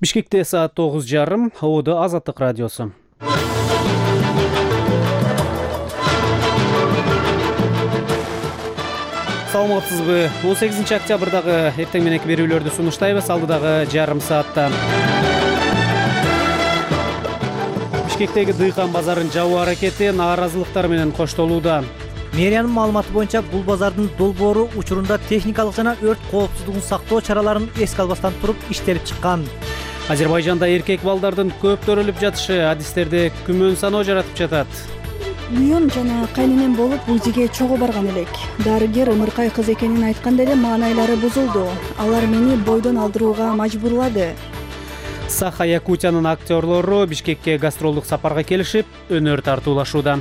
Бишкекте саат 9:30, ООД Азаттык радиосу. Саламатсызбы? 18 октябрдагы эртең мененки берүүлөрдү сунуштайбыз алдыдагы жарым саатта. Бишкектеги дыйкан базарын жабуу аракети нааразылыктар менен коштолууда. Мэриянын маалыматы боюнча бул базардын долбоору учурунда техникалык жана өрт коопсуздугун сактоо чараларын эске албастан туруп иштелип чыккан. Азербайжанда эркек балдардын көп төрөлүп жатышы адистерде күмөн саноо жаратып жатат. Үйүм жана кайненем болуп УЗИге чогуу барган элек. Дарыгер ымыркай кыз экенин айтканда эле маанайлары бузулду. Алар мени бойдон алдырууга мажбурлады. Саха-Якутиянын актерлору Бишкекке гастролдук сапарга келишип, өнөр тартуулашууда.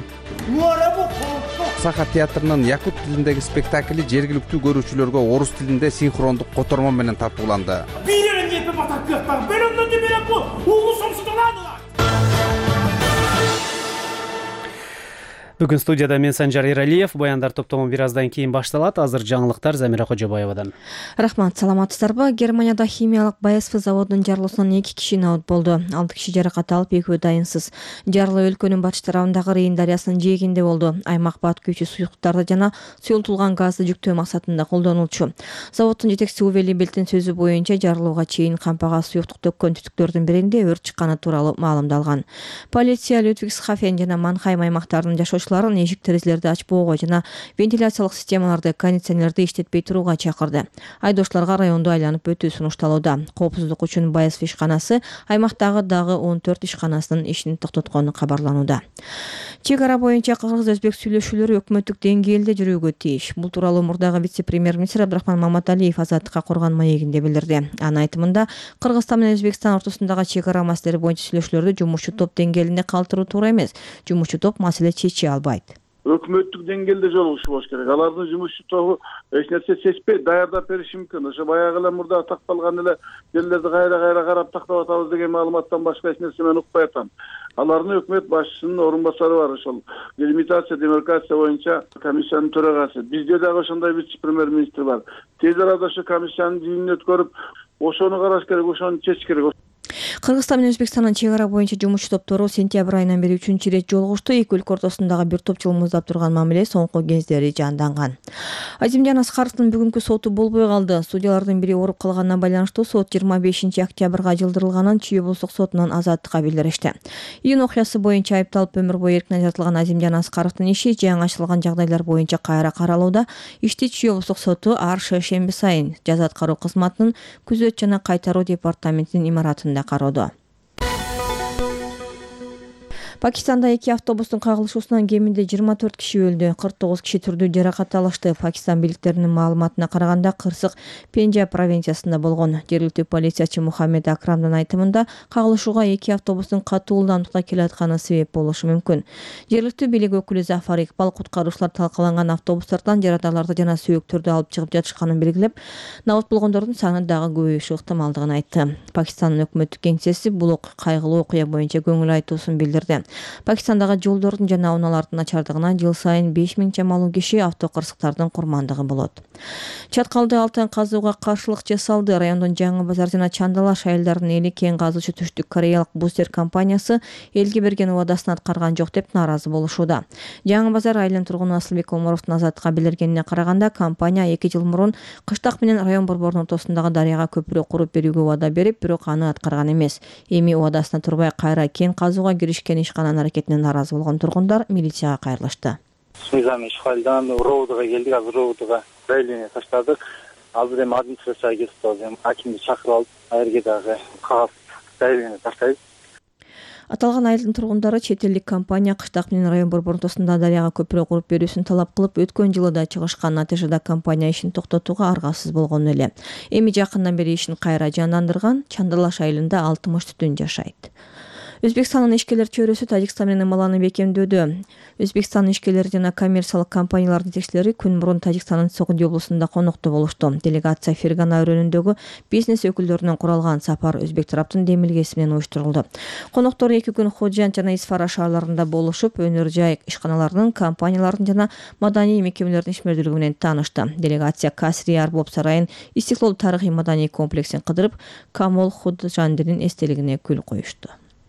Саха театрынын якут тилиндеги спектакли жергиликтүү көрүүчүлөргө орус тилинде синхрондук котормо менен тартууланды. Бүгүн студияда мен Санжар Иралиев, баяндар топтому бир аздан кийин башталат. Азыр жаңылыктар Замира Кожобаевадан. Рахмат, саламатсыздарбы? Германияда химиялык БАСФ заводунун жарылуусунан 2 киши наут болду. 6 киши жаракат алып, экөө дайынсыз. Жарылуу өлкөнүн батыш тарабындагы Рейн дарыясынын жээгинде болду. Аймак бат күйүүчү суюктуктарды жана суюлтулган газды жүктөө максатында колдонулчу. Заводдун жетекчиси Уве Либельдин сөзү боюнча жарылууга чейин кампага суюктук төккөн түтүктөрдүн биринде өрт чыкканы тууралуу маалымдалган. Полиция Людвигсхафен жана Манхайм аймактарынын жашоочуларын эшик терезелерди ачпоого жана вентиляциялык системаларды, кондиционерлерди иштетпей турууга чакырды. Айдоочуларга районду айланып өтүү сунушталууда. Коопсуздук үчүн БАСФ ишканасы аймактагы дагы 14 ишканасынын ишин токтоткону кабарланууда. Чек ара боюнча кыргыз-өзбек сүйлөшүүлөрү өкмөттүк деңгээлде жүрүүгө тийиш. Бул тууралуу мурдагы вице-премьер-министр Абдрахман Маматалиев Азаттыкка курган маегинде билдирди. Анын айтымында, Кыргызстан менен Өзбекстан ортосундагы чек ара маселелери боюнча сүйлөшүүлөрдү жумушчу топ деңгээлинде калтыруу туура эмес. Жумушчу топ маселе чече албайт. Өкмөттүк деңгээлде жолугушуу болуш керек. Алардын жумушчу тобу эч нерсе чечпей даярдап бериши мүмкүн. Ошо баягы эле мурда такталган эле жерлерди кайра карап тактап атабыз деген маалыматтан башка эч нерсе мен укпай атам. Алардын өкмөт башчысынын орун басары бар, ошол делимитация, демаркация боюнча комиссиянын төрагасы. Бизде дагы ошондой вице-премьер-министр бар. Тез арада ошо комиссиянын жыйынын өткөрүп, ошону караш керек, ошону чечиш керек. Кыргызстан менен Өзбекстандын чек ара боюнча жумушчу топтору сентябрь айынан бери 3-чү ирет жолугушту. Эки өлкө ортосундагы бир топ жыл муздап турган мамиле соңку кездери жанданган. Азимжан Аскаровдун бүгүнкү соту болбой калды. Судьялардын бири ооруп калганына байланыштуу сот 25 октябрга жылдырылганын Чүй облустук сотунун Азаттыкка билдиришти. Июнь окуясы боюнча айыпталып өмүр бою эркин ажыртылган Азимжан Аскаровдун иши жаңы ачылган жагдайлар боюнча кайра каралууда. Ишти Чүй облустук соту ар шейшемби сайын жаза аткаруу кызматынын күзөт жана кайтаруу департаментинин имаратында кароодо. Пакистанда 2 автобустун кагылышуусунан кеминде 24 киши өлдү, 49 киши түрдүү жаракат алышты. Пакистан бийликтеринин маалыматына караганда кырсык Пенджаб провинциясында болгон. Жергиликтүү полициячы Мухаммед Акрамдын айтымында кагылышууга 2 автобустун катуу ылдамдыкта келатканы себеп болушу мүмкүн. Жергиликтүү бийлик өкүлү Зафар Икбал куткаруучулар талкаланган автобустардан жараталарды жана сөөктөрдү алып чыгып жатышканын белгилеп, наут болгондордун саны дагы көбөйүшү ыктымалдыгын айтты. Пакистандын өкмөттүк кеңсеси бул кайгылуу окуя боюнча көңүл айтуусун билдирди. Пакистандагы жолдордун жана унаалардын начардыгына жыл сайын 5000 чамалуу киши автокырсыктардын курмандыгы болот. Чаткалды алтын казууга каршылык жасалды. Райондун Жаңы базар жана Чандалаш айылдарынын эли кен казуучу Түштүк Кореялык Бустер компаниясы элге берген убадасын аткарган жок деп нааразы болушууда. Жаңы базар айылынын тургуну Асылбек Омаровдун Азаттыкка билдиргенине караганда, компания 2 жыл мурун Кыштак менен район борборунун ортосундагы дарыяга көпүрө куруп берүүгө убада берип, бирок аны аткарган эмес. Эми убадасына турбай кайра кен казууга киришкен ишкананын аракетине нааразы болгон тургундар милицияга кайрылышты. Мыйзам ишкалдан Роудага келдик, азыр Роудага заявление таштадык. Азыр эми администрацияга кетип, акимди чакырып алып, айырге дагы кагаз заявление таштайбыз. Аталган айылдын тургундары чет элдик компания Кыштак менен район борборунун ортосунда дарыяга көпүрө куруп берүүсүн талап кылып, өткөн жылы да чыгышкан. Натыйжада компания ишин токтотууга аргасыз болгон эле. Эми жакындан бери ишин кайра жандандырган. Чандалаш айылында 60 түтүн жашайт. Өзбекстандын ишкерлер чөйрөсү Тажикстан менен ымаланы бекемдөдү. Өзбекстандын ишкерлери жана коммерциялык компаниялардын жетекчилери күн мурун Тажикстандын Согунди облусунда конокту болушту. Делегация Фергана өрөөнүндөгү бизнес өкүлдөрүнөн куралган сапар өзбек тараптын демилгеси менен уюштурулду. Коноктор 2 күн Ходжент жана Исфара шаарларында болушуп, өнөр жай ишканаларынын, компаниялардын жана маданий мекемелердин ишмердүүлүгү менен таанышты. Делегация Касри Арбоб сарайын, Истиклол тарыхый маданий комплексин кыдырып, Камол Ходжандинин эстелигине гүл коюшту.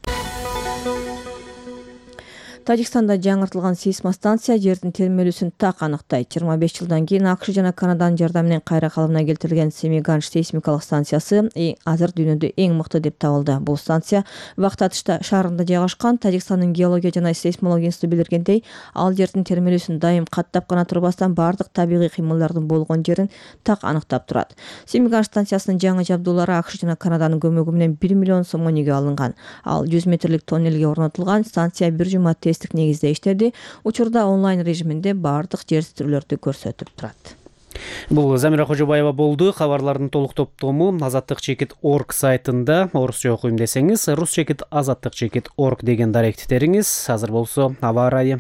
Тажикстанда жаңыртылган сейсмостанция жердин термелүүсүн так аныктайт. 25 жылдан кийин АКШ жана Канаданын жардамы менен кайра калыбына келтирилген Семиганж сейсмикалык станциясы азыр дүйнөдө эң мыкты деп табылды. Бул станция Вахтатышта шаарында жайгашкан. Тажикстандын геология жана сейсмология институту билдиргендей, ал жердин термелүүсүн дайым каттап гана турбастан бардык табигый кыймылдардын болгон жерин так аныктап турат. Семиганж станциясынын жаңы жабдуулары АКШ жана Канаданын көмөгү менен 1 миллион сом неге алынган. Ал 100 метрлик тоннелге орнотулган. Станция бир жума негизде иштеди. Учурда онлайн режиминде бардык жер титирүүлөрдү көрсөтүп турат. Бул Замира Кожобаева болду. Кабарлардын толук топтому azattik.org сайтында. Орусча окуйм десеңиз, rusчекит.azattik.org деген даректтериңиз. Азыр болсо аба ырайы.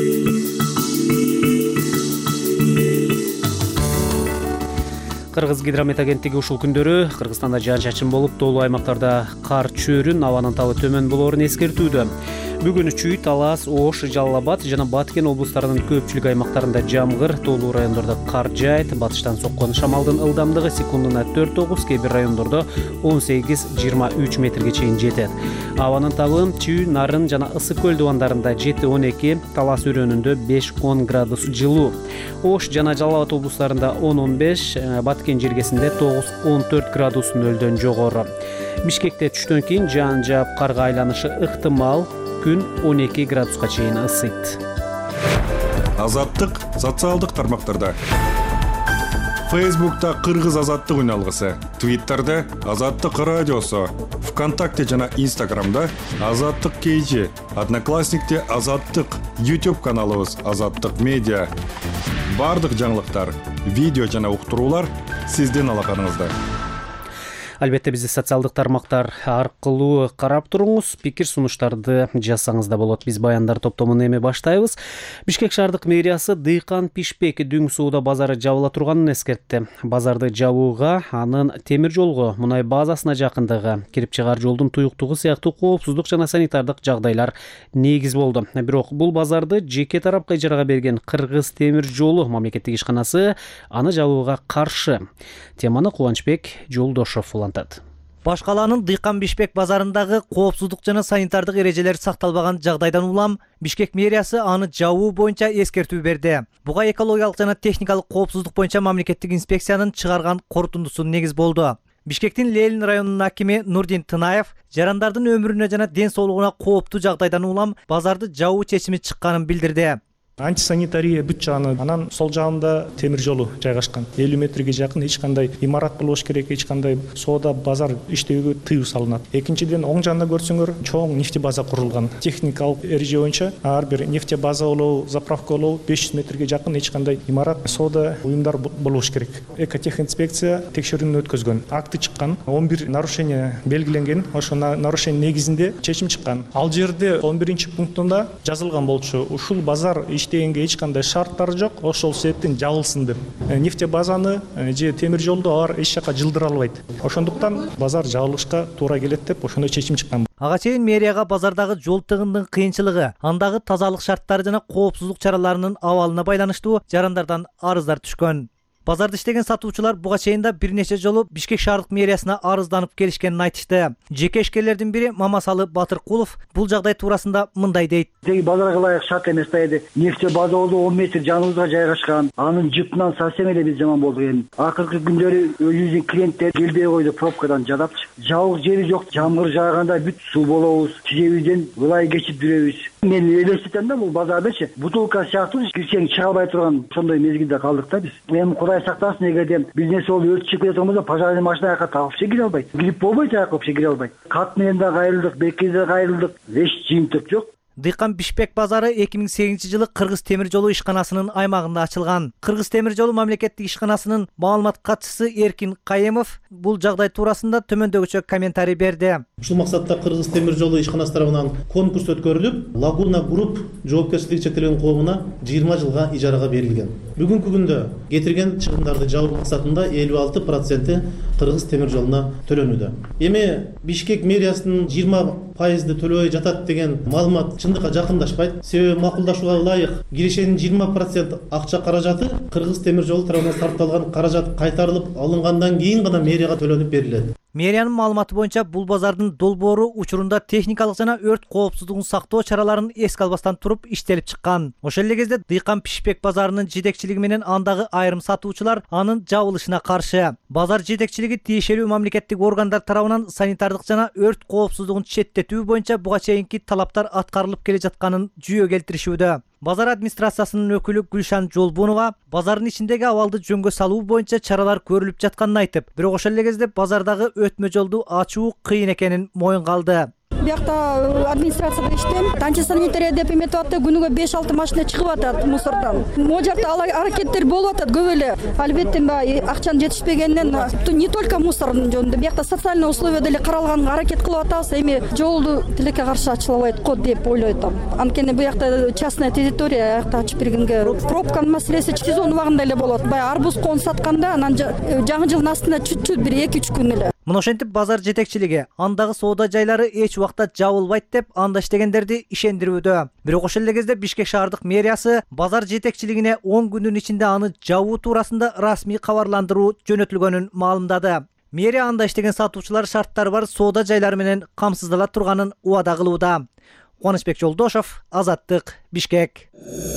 Кыргыз гидромет агенттиги ушул күндөрү Кыргызстанда жаан-чачын болуп, тоолуу аймактарда кар чөөрүн, абанын табы төмөн болоорун эскертүүдө. Бүгүн Чүй, Талас, Ош, Жалал Абад жана Баткен облустарынын көпчүлүк аймактарында жамгыр, тоолуу райондордо кар жаайт. Батыштан соккон шамалдын ылдамдыгы секундуна 4-9, кээ бир райондордо 18-23 метрге чейин жетет. Абанын табы Чүй, Нарын жана Ысык көл дубандарында 7-12, Талас өрөөнүндө 5-10 градус жылуу. Ош жана Жалал Абад облустарында 10-15, Баткен жергесинде 9-14 градус нөлдөн жогору. Бишкекте түштөн кийин жаан жаап карга айланышы ыктымал. Күн 12 градуска чейин ысыйт. Азаттык социалдык тармактарда. Фейсбукта Кыргыз азаттык үналгысы, Твиттерде Азаттык радиосу, ВКонтакте жана Инстаграмда Азаттык KG, Одноклассникте Азаттык, YouTube каналыбыз Азаттык медиа. Бардык жаңылыктар, видео жана уктуруулар сиздин алаканыңызда. Албетте бизди социалдык тармактар аркылуу карап туруңуз, пикир сунуштарды жазсаңыз да болот. Биз баяндар топтомун эми баштайбыз. Бишкек шаардык мэриясы Дыйкан Пишпек Дүң сууда базары жабыла турганын эскертти. Базарды жабууга анын темир жолго, мунай базасына жакындыгы, кирип чыгаар жолдун туюктугу сыяктуу коопсуздук жана санитардык жагдайлар негиз болду. Бирок бул базарды жеке тарапка ижарага берген Кыргыз темир жолу мамлекеттик ишканасы аны жабууга каршы. Теманы Кубанычбек Жолдошов улантат. Баш калаанын Дыйкан Бишкек базарындагы коопсуздук жана санитардык эрежелери сакталбаган жагдайдан улам Бишкек мэриясы аны жабуу боюнча эскертүү берди. Буга экологиялык жана техникалык коопсуздук боюнча мамлекеттик инспекциянын чыгарган корутундусу негиз болду. Бишкектин Лелин районунун акими Нурдин Тынаев жарандардын өмүрүнө жана ден соолугуна кооптуу жагдайдан улам базарды жабуу чечими чыкканын билдирди. Антисанитария бүт жагынан, анан сол жагында темир жолу жайгашкан. 50 метрге жакын эч кандай имарат болбош керек, эч кандай соода базар иштөөгө тыюу салынат. Экинчиден, оң жагында көрсөңөр, чоң нефти база курулган. Техникалык эреже боюнча ар бир нефти база болобу, заправка болобу 500 метрге жакын эч кандай имарат, соода уюмдар болбош керек. Экотехинспекция текшерүүнү өткөзгөн. Акты чыккан, 11 нарушение белгиленген. Ошо нарушение негизинде чечим чыккан. Ал жерде 11 пунктунда жазылган болчу. Ушул базар иштегенге эч кандай шарттары жок, ошол себептен жабылсын деп. Нефти базаны же темир жолду алар эч жака жылдыра албайт. Ошондуктан базар жабылышка туура келет деп ошондой чечим чыккан. Ага чейин мэрияга базардагы жол тыгындын кыйынчылыгы, андагы тазалык шарттары жана коопсуздук чараларынын абалына байланыштуу жарандардан арыздар түшкөн. Базарды иштеген сатуучулар буга чейин да бир нече жолу Бишкек шаардык мэриясына арызданып келишкенин айтышты. Жеке ишкерлердин бири Мамасалы Батыркулов бул жагдай туурасында мындай дейт. Базарга ылайык шарт эмес да эди. Нефти база болду, 10 метр жаныбызга жайгашкан. Анын жыпынан совсем эле биз жаман болдук эми. Акыркы күндөрү өзүбүздүн клиенттер келбей койду, пробкадан жадапчы. Жабык жери жок, жамгыр жааганда бүт суу болобуз. Тизебизден ылай кечип жүрөбүз. Мен элестетем да бул базардычы бутылка сыяктуу кирсең чыга албай турган ошондой мезгилде калдык да биз. Эми Кудай сактасын, эгерде бизнес болуп өрт чыгып кеткен болсо пожарный машина жака табып кире албайт. Кирип болбойт, жака кире албайт. Кат менен да кайрылдык, бекке да кайрылдык. Эч жыйынтык жок. Дыйкан Бишкек базары 2008-жылы Кыргыз темир жолу ишканасынын аймагында ачылган. Кыргыз темир жолу мамлекеттик ишканасынын маалымат катчысы Эркин Кайымов бул жагдай туурасында төмөндөгүчө комментарий берди. Ушул максатта Кыргыз темир жолу ишканасы тарабынан конкурс өткөрүлүп, Лагуна Групп жоопкерчилиги чектелген коомуна 20 жылга ижарага берилген. Бүгүнкү күндө кетирген чыгымдарды жабуу максатында 56% Кыргыз темир жолуна төлөнүүдө. Эми Бишкек мэриясынын 20% төлөбөй жатат деген маалымат чындыкка жакындашпайт. Себеби макулдашууга ылайык киришенин 20% акча каражаты Кыргыз темир жолу тарабынан сарпталган каражат кайтарылып алынгандан кийин гана мэрияга төлөнүп берилет. Мэриянын маалыматы боюнча бул базардын долбоору учурунда техникалык жана өрт коопсуздугун сактоо чараларын эске албастан туруп иштелип чыккан. Ошол эле кезде Дыйкан Бишкек базарынын жетекчилиги менен андагы айрым сатуучулар анын жабылышына каршы. Базар жетекчилиги тиешелүү мамлекеттик органдар тарабынан санитардык жана өрт коопсуздугун четтетүү боюнча буга чейинки талаптар аткарылып келе жатканын жүйө келтиришүүдө. Базар администрациясынын өкүлү Гүлшан Жолбунова базардын ичиндеги абалды жөнгө салуу боюнча чаралар көрүлүп жатканын айтып, бирок ошол эле кезде базардагы өтмө жолду ачуу кыйын экенин моюнга алды. Биякта администрацияда иштейм. Танчы санитария деп эметип атты, күнүгө 5-6 машина чыгып атат мусордон. Могу жакта аракеттер болуп атат көп эле. Албетте акчанын жетишпегенинен не только мусордун жөнүндө, биякта социальный условия деле каралганга аракет кылып атабыз. Эми жолду тилекке каршы ачылбайт го деп ойлойт. Анткени буякта частная территория, аякта ачып бергенге пробканын маселеси сезон убагында эле болот. Баягы арбуз коон сатканда анан жаңы жылдын астында чуть-чуть бир 2-3 күн эле. Мына ошентип базар жетекчилиги андагы соода жайлары эч убакта жабылбайт деп анда иштегендерди ишендирүүдө. Бирок ошол эле кезде Бишкек шаардык мэриясы базар жетекчилигине 10 күндүн ичинде аны жабуу туурасында расмий кабарландыруу жөнөтүлгөнүн маалымдады. Мэрия анда иштеген сатуучулар шарттары бар соода жайлары менен камсыздала турганын убада кылууда. Кубанычбек Жолдошов, Азаттык, Бишкек.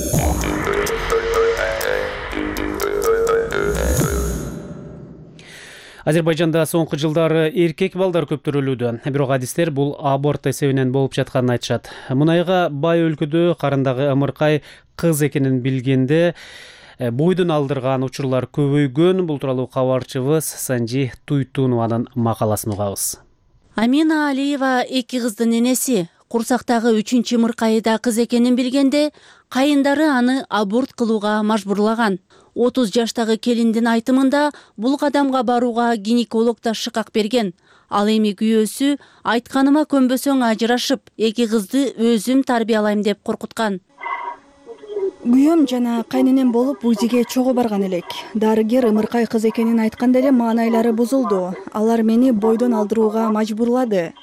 Азербайжанда соңку жылдары эркек балдар көптөрүлүүдө. Бирок адистер бул аборт эсебинен болуп жатканын айтышат. Мунайга бай өлкөдө карындагы ымыркай кыз экенин билгенде бойдон алдырган учурлар көбөйгөн. Бул тууралуу кабарчыбыз Санжи Туйтунованын макаласын угабыз. Амина Алиева 2 кыздын энеси. Курсактагы 3-чү ымыркайда кыз экенин билгенде кайындары аны аборт кылууга мажбурлаган. 30 жаштагы келиндин айтымында бул кадамга барууга гинеколог да шыкак берген. Ал эми күйөөсү айтканыма көнбөсөң ажырашып, 2 кызды өзүм тарбиялайм деп коркуткан. Күйөөм жана кайненем болуп УЗИге чогуу барган элек. Дарыгер ымыркай кыз экенин айтканда эле маанайлары бузулду. Алар мени бойдон алдырууга мажбурлады.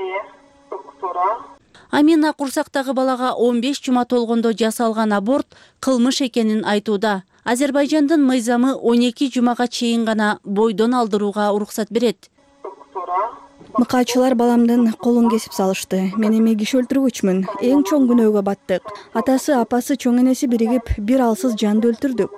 Амина курсактагы балага 15 жума толгондо жасалган аборт кылмыш экенин айтууда. Азербайжандын мыйзамы 12 жумага чейин гана бойдон алдырууга уруксат берет. Мыкаачылар баламдын колун кесип салышты. Мен эми киши өлтүргүчмүн. Эң чоң күнөөгө баттык. Атасы, апасы, чоң энеси биригип бир алсыз жанды өлтүрдүк.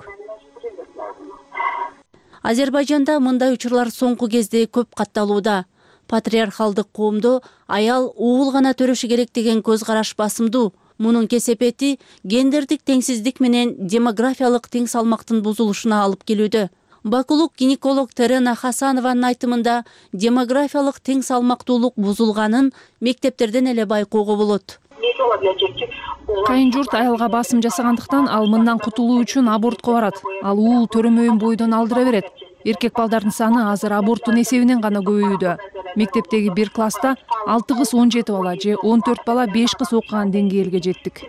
Азербайжанда мындай учурлар соңку кезде көп катталууда. Патриархалдык коомдо аял уул гана төрөшү керек деген көз караш басымдуу. Мунун кесепети гендердик теңсиздик менен демографиялык тең салмактын бузулушуна алып келүүдө. Бакулук гинеколог Терена Хасанованын айтымында демографиялык тең салмактуулук бузулганын мектептерден эле байкоого болот. Кайын журт аялга басым жасагандыктан ал мындан кутулуу үчүн абортко барат. Ал уул төрөмөйүн бойдон алдыра берет. Эркек балдардын саны азыр аборттун эсебинен гана көбөйүүдө. Мектептеги бир класста 6 кыз 17 бала же 14 бала 5 кыз окуган деңгээлге жеттик.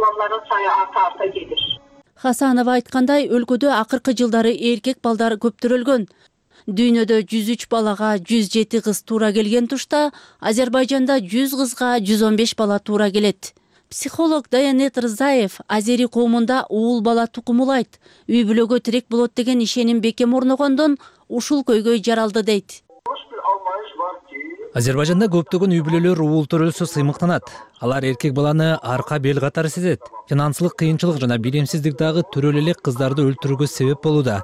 Хасанова айткандай, өлкөдө акыркы жылдары эркек балдар көптөрүлгөн. Дүйнөдө 103 балага 107 кыз туура келген тушта, Азербайжанда 100 кызга 115 бала туура келет. Психолог Даянет Рзаев азери коомунда уул бала тукумулайт, үй бүлөгө тирек болот деген ишеним бекем орногондон ушул көйгөй жаралды дейт. Азербайжанда көптөгөн үй бүлөлөр уул төрөлсө сыймыктанат. Алар эркек баланы арка бел катары сезет. Финансылык кыйынчылык жана билимсиздик дагы төрөлө элек кыздарды өлтүрүүгө себеп болууда.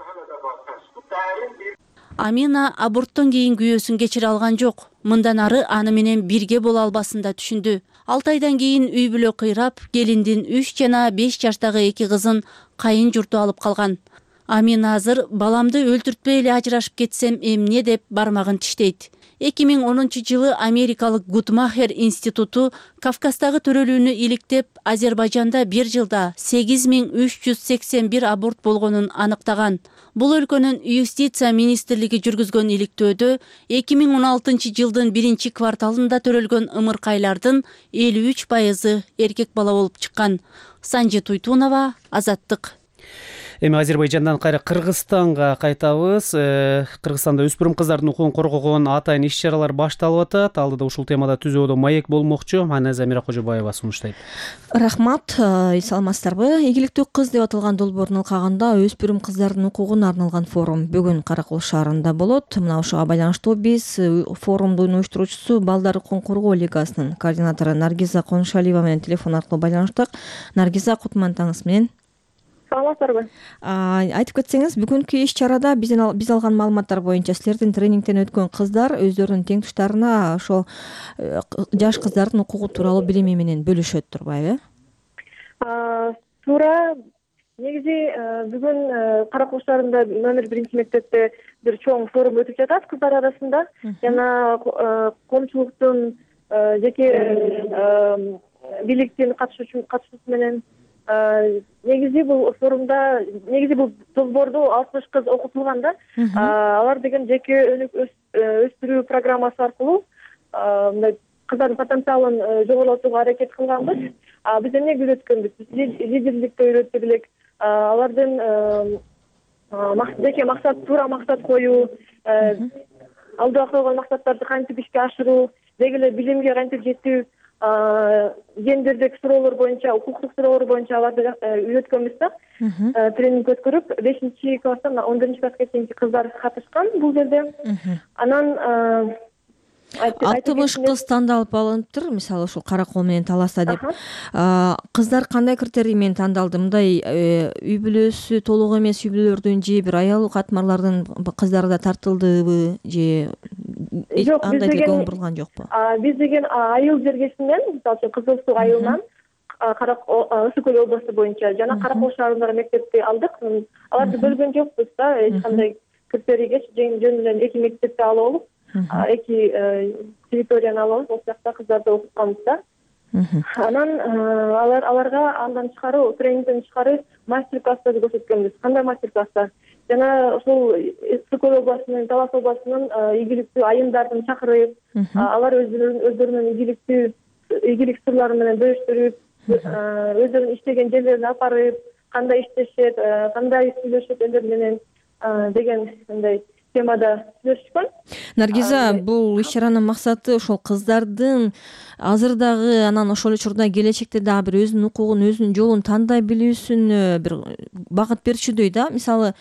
Амина аборттон кийин күйөөсүн кечире алган жок. Мындан ары аны менен бирге боло албасын да түшүндү. 6 айдан кийин үй бүлө кыйрап, келиндин 3 жана 5 жаштагы 2 кызын кайын журту алып калган. Амина азыр баламды өлтүртпөй эле ажырашып кетсем эмне деп бармагын тиштейт. 2010 жылы америкалык Гутмахер институту Кавказдагы төрөлүүнү иликтеп, Азербайжанда бир жылда 8381 аборт болгонун аныктаган. Бул өлкөнүн юстиция министрлиги жүргүзгөн иликтөөдө 2016 жылдын 1 кварталында төрөлгөн ымыркайлардын 53% эркек бала болуп чыккан. Санжи Туйтунова, Азаттык. Эми Азербайжандан кайра Кыргызстанга кайтабыз. Кыргызстанда өспүрүм кыздардын укугун коргогон атайын иш-чаралар башталып атат. Алдыда ушул темада түзөөдө маек болмокчу. Майназа Миракожобаева сунуштайт. Рахмат, саламатсыздарбы? Ийгиликтүү кыз деп аталган долбоордун алкагында өспүрүм кыздардын укугуна арналган форум бүгүн Каракол шаарында болот. Мына ушуга байланыштуу биз форумдун уюштуруучусу Балдар укугун коргоо лигасынын координатору Наргиза Конушалиева менен телефон аркылуу байланыштык. Наргиза, кутмандаңыз менен. Саламатсыздарбы? Айтып кетсеңиз, бүгүнкү иш-чарада биз алган маалыматтар боюнча силердин тренингден өткөн кыздар өздөрүнүн теңтуштарына ошо жаш кыздардын укугу тууралуу билими менен бөлүшөт турбайбы? Туура. Негизи бүгүн Каракол шаарында номер 1 мектепте бир чоң форум өтүп жатат кыздар арасында. Жана коомчулуктун жеке бийликтин катышуусу менен негизи бул форумда бул долбоорду 60 кыз окутулган да. Алар деген жеке өстүрүү программасы аркылуу мындай кыздардын потенциалын жогорулатууга аракет кылганбыз. Биз эмне үйрөткөнбүз? Лидерликти үйрөттүк элек. Алардын жеке максат, туура максат коюу, алдыга койгон максаттарды кантип ишке ашыруу, деги эле билимге кантип жетүү, гендердик суроолор боюнча, укуктук суроолор боюнча аларды үйрөткөнбүз да. Тренинг өткөрүп, 5-класстан 11-класска чейинки кыздар катышкан бул жерде. Анан 60 кыз тандалып алыныптыр, мисалы ушул Каракол менен таласта деп. Кыздар кандай критерий менен тандалды? Мындай үй бүлөсү толук эмес үй бүлөлөрдүн же бир аялуу катмарлардын кыздары да тартылдыбы же андай деле көңүл бурулган жокпу? Биз деген айыл жергесинен, мисалы үчүн Кызыл Суу айылынан Ысык Көл областу боюнча жана Каракол шаарындагы мектепти алдык. Аларды бөлгөн жокпуз да, эч кандай критерийге жөн эле 2 мектепти алып алып, 2 территорияны алып, ошол жакта кыздарды окутканбыз да. Анан аларга андан тышкары, тренингден тышкары мастер-класстарды көрсөткөнбүз. Кандай мастер-класстар? Жана ушул Ысык Көл областынын, Талас областынын ийгиликтүү айымдарын чакырып, алар өздөрүнүн ийгилик сырлары менен бөлүштүрүп, өздөрүнүн иштеген жерлерине алып барып, кандай иштешет, кандай сүйлөшөт элдер менен деген мындай темада сүйлөшүшкөн. Наргиза, бул иш-чаранын максаты ошол кыздардын азырдагы, анан ошол учурда келечекте дагы бир өзүнүн укугун, өзүнүн жолун тандай билүүсүнө бир багыт берчүдөй да. Мисалы,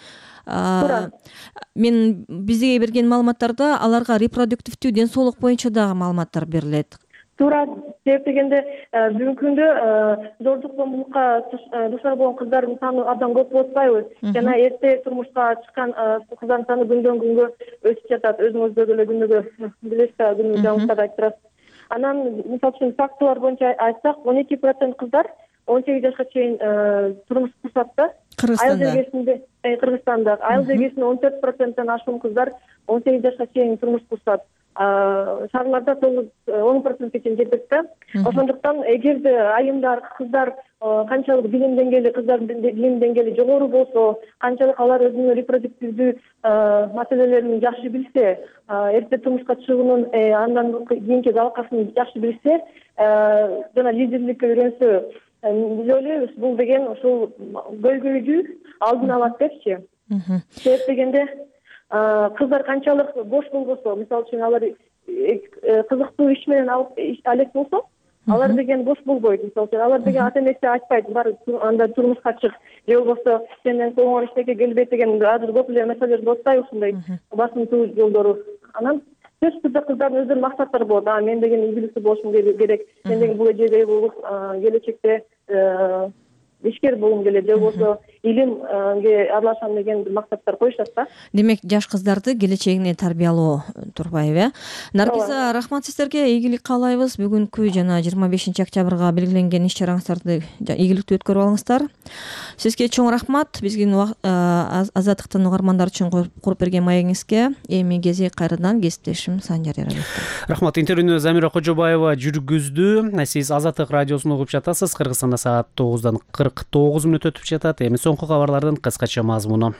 мен бизге берген маалыматтарда аларга репродуктивдүү ден соолук боюнча дагы маалыматтар берилет. Туура, себеп дегенде бүгүнкү күндө зордук зомбулукка душар болгон кыздардын саны абдан көп болуп атпайбы? Жана эрте турмушка чыккан кыздардын саны күндөн күнгө өсүп жатат. Өзүңүздөр деле күнүгө билесиз, күнүгө жаңылыктарды айтып турасыз. Анан мисалы үчүн фактылар боюнча айтсак, 12% кыздар 18 жашка чейин турмуш курсат да. Кыргызстанда айыл жергесинде 14%ден ашуун кыздар 18 жашка чейин турмуш курсат. Шаарларда 10%ге чейин жетет да. Ошондуктан эгерде айымдар, кыздар канчалык билим деңгээли, кыздардын билим деңгээли жогору болсо, канчалык алар өзүнүн репродуктивдүү маселелерин жакшы билсе, эрте турмушка чыгуунун андан кийинки залкасын жакшы билсе, жана лидерликке үйрөнсө, биз ойлойбуз, бул деген ушул көйгөйдү алдын алат депчи. Себеп дегенде кыздар канчалык бош болбосо, мисалы үчүн алар кызыктуу иш менен алек болсо, алар деген бош болбойт. Мисалы үчүн алар деген ата энеси айтпайт, бар анда турмушка чык, же болбосо сенден оңой эчтеке келбейт деген азыр көп эле маселелер болуп атпайбы, ушундай басымтуу жолдору. Анан сөзсүз түрдө кыздардын өздөрүнүн мактаптары болот. Мен деген ийгиликтүү болушум керек, мен деген бул эжеге болуп келечекте ишкер болгум келет, же болбосо илимге аралашам деген максаттар коюшат да. Демек жаш кыздарды келечегине тарбиялоо турбайбы. Наргиза, рахмат сиздерге, ийгилик каалайбыз. Бүгүнкү жана 25 октябрга белгиленген иш чараңыздарды ийгиликтүү өткөрүп алыңыздар. Сизге чоң рахмат. Бизге Азаттыктын угармандары үчүн куруп берген маегиңизге эми кези кайрадан кесиптешим Санжар Эралиев. Рахмат. Интервьюну Замира Кожобаева жүргүздү. Сиз Азаттык радиосун угуп жатасыз. Кыргызстанда саат 9:49 өтүп жатат. Эми соңку кабарлардын кыскача мазмуну.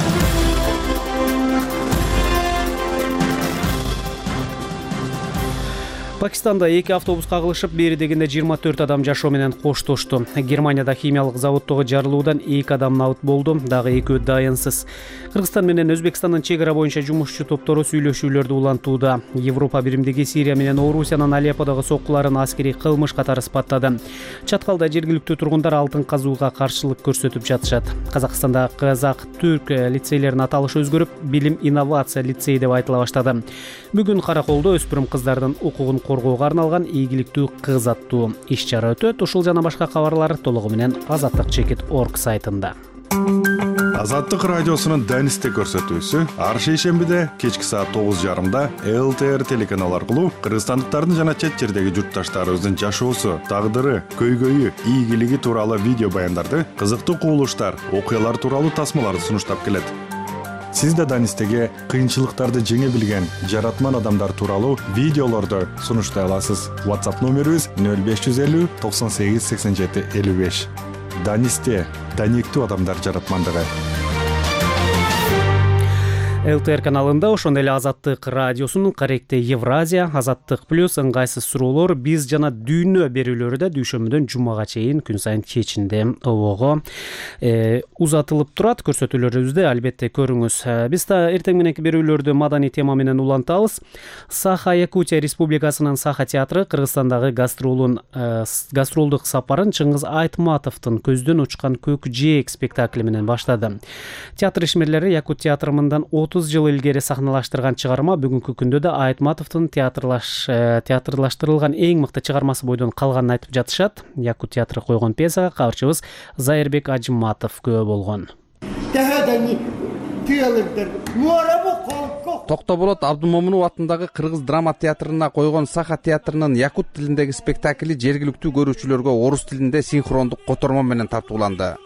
Пакистанда 2 автобус кагылышып, бери дегенде 24 адам жашоо менен коштошту. Германияда химиялык заводдогу жарылуудан 2 адам абыт болду, дагы 2 дайынсыз. Кыргызстан менен Өзбекстандын чек ара боюнча жумушчу топтору сүйлөшүүлөрдү улантууда. Европа биримдиги Сирия менен Орусиянын Алепподогу соккуларын аскерий кылмыш катары сыпаттады. Чаткалда жергиликтүү тургундар алтын казууга каршылык көрсөтүп жатышат. Казакстанда казак-түрк лицейлеринин аталышы өзгөрүп, билим инновация лицей деп айтыла баштады. Бүгүн Караколдо өспүрүм кыздардын укугун коргоого арналган ийгиликтүү кыз аттуу иш чара өтөт. Ушул жана башка кабарлар толугу менен azattik.org сайтында. Азаттык радиосунун Данисте көрсөтүүсү ар шейшембиде кечки саат 9:30 ЛТР телеканалы аркылуу кыргызстандыктардын жана чет жердеги журтташтарыбыздын жашоосу, тагдыры, көйгөйү, ийгилиги тууралуу видео баяндарды, кызыктуу кубулуштар, окуялар тууралуу тасмаларды сунуштап келет. Сиз да Данистеге кыйынчылыктарды жеңе билген жаратман адамдар тууралуу видеолорду сунуштай аласыз. WhatsApp номерибиз 0550 98 87 55. Данисте, даниктүү адамдар жаратмандыгы. ЛТР каналында ошондой эле Азаттык радиосунун Корректе Евразия, Азаттык плюс, ыңгайсыз суроолор, биз жана дүйнө берүүлөрү да дүйшөмбүдөн жумага чейин күн сайын кечинде обого узатылып турат. Көрсөтүүлөрүбүздү албетте көрүңүз. Биз да эртең мененки берүүлөрдү маданий тема менен улантабыз. Саха-Якутия Республикасынын Саха театры Кыргызстандагы гастролдук сапарын Чыңгыз Айтматовдун Көздөн учкан көк жээк спектакли менен баштады. Театр ишмерлери Якут театрымындан 30 жыл илгери сахналаштырган чыгарма бүгүнкү күндө да Айтматовдун театрлаштырылган эң мыкты чыгармасы бойдон калганын айтып жатышат. Якут театры койгон пьесага кабарчыбыз Зайырбек Ажыматов күбө болгон. Токтоболот Абдумомунов атындагы Кыргыз драма театрына койгон Саха театрынын якут тилиндеги спектакли жергиликтүү көрүүчүлөргө орус тилинде синхрондук котормо менен тартууланды.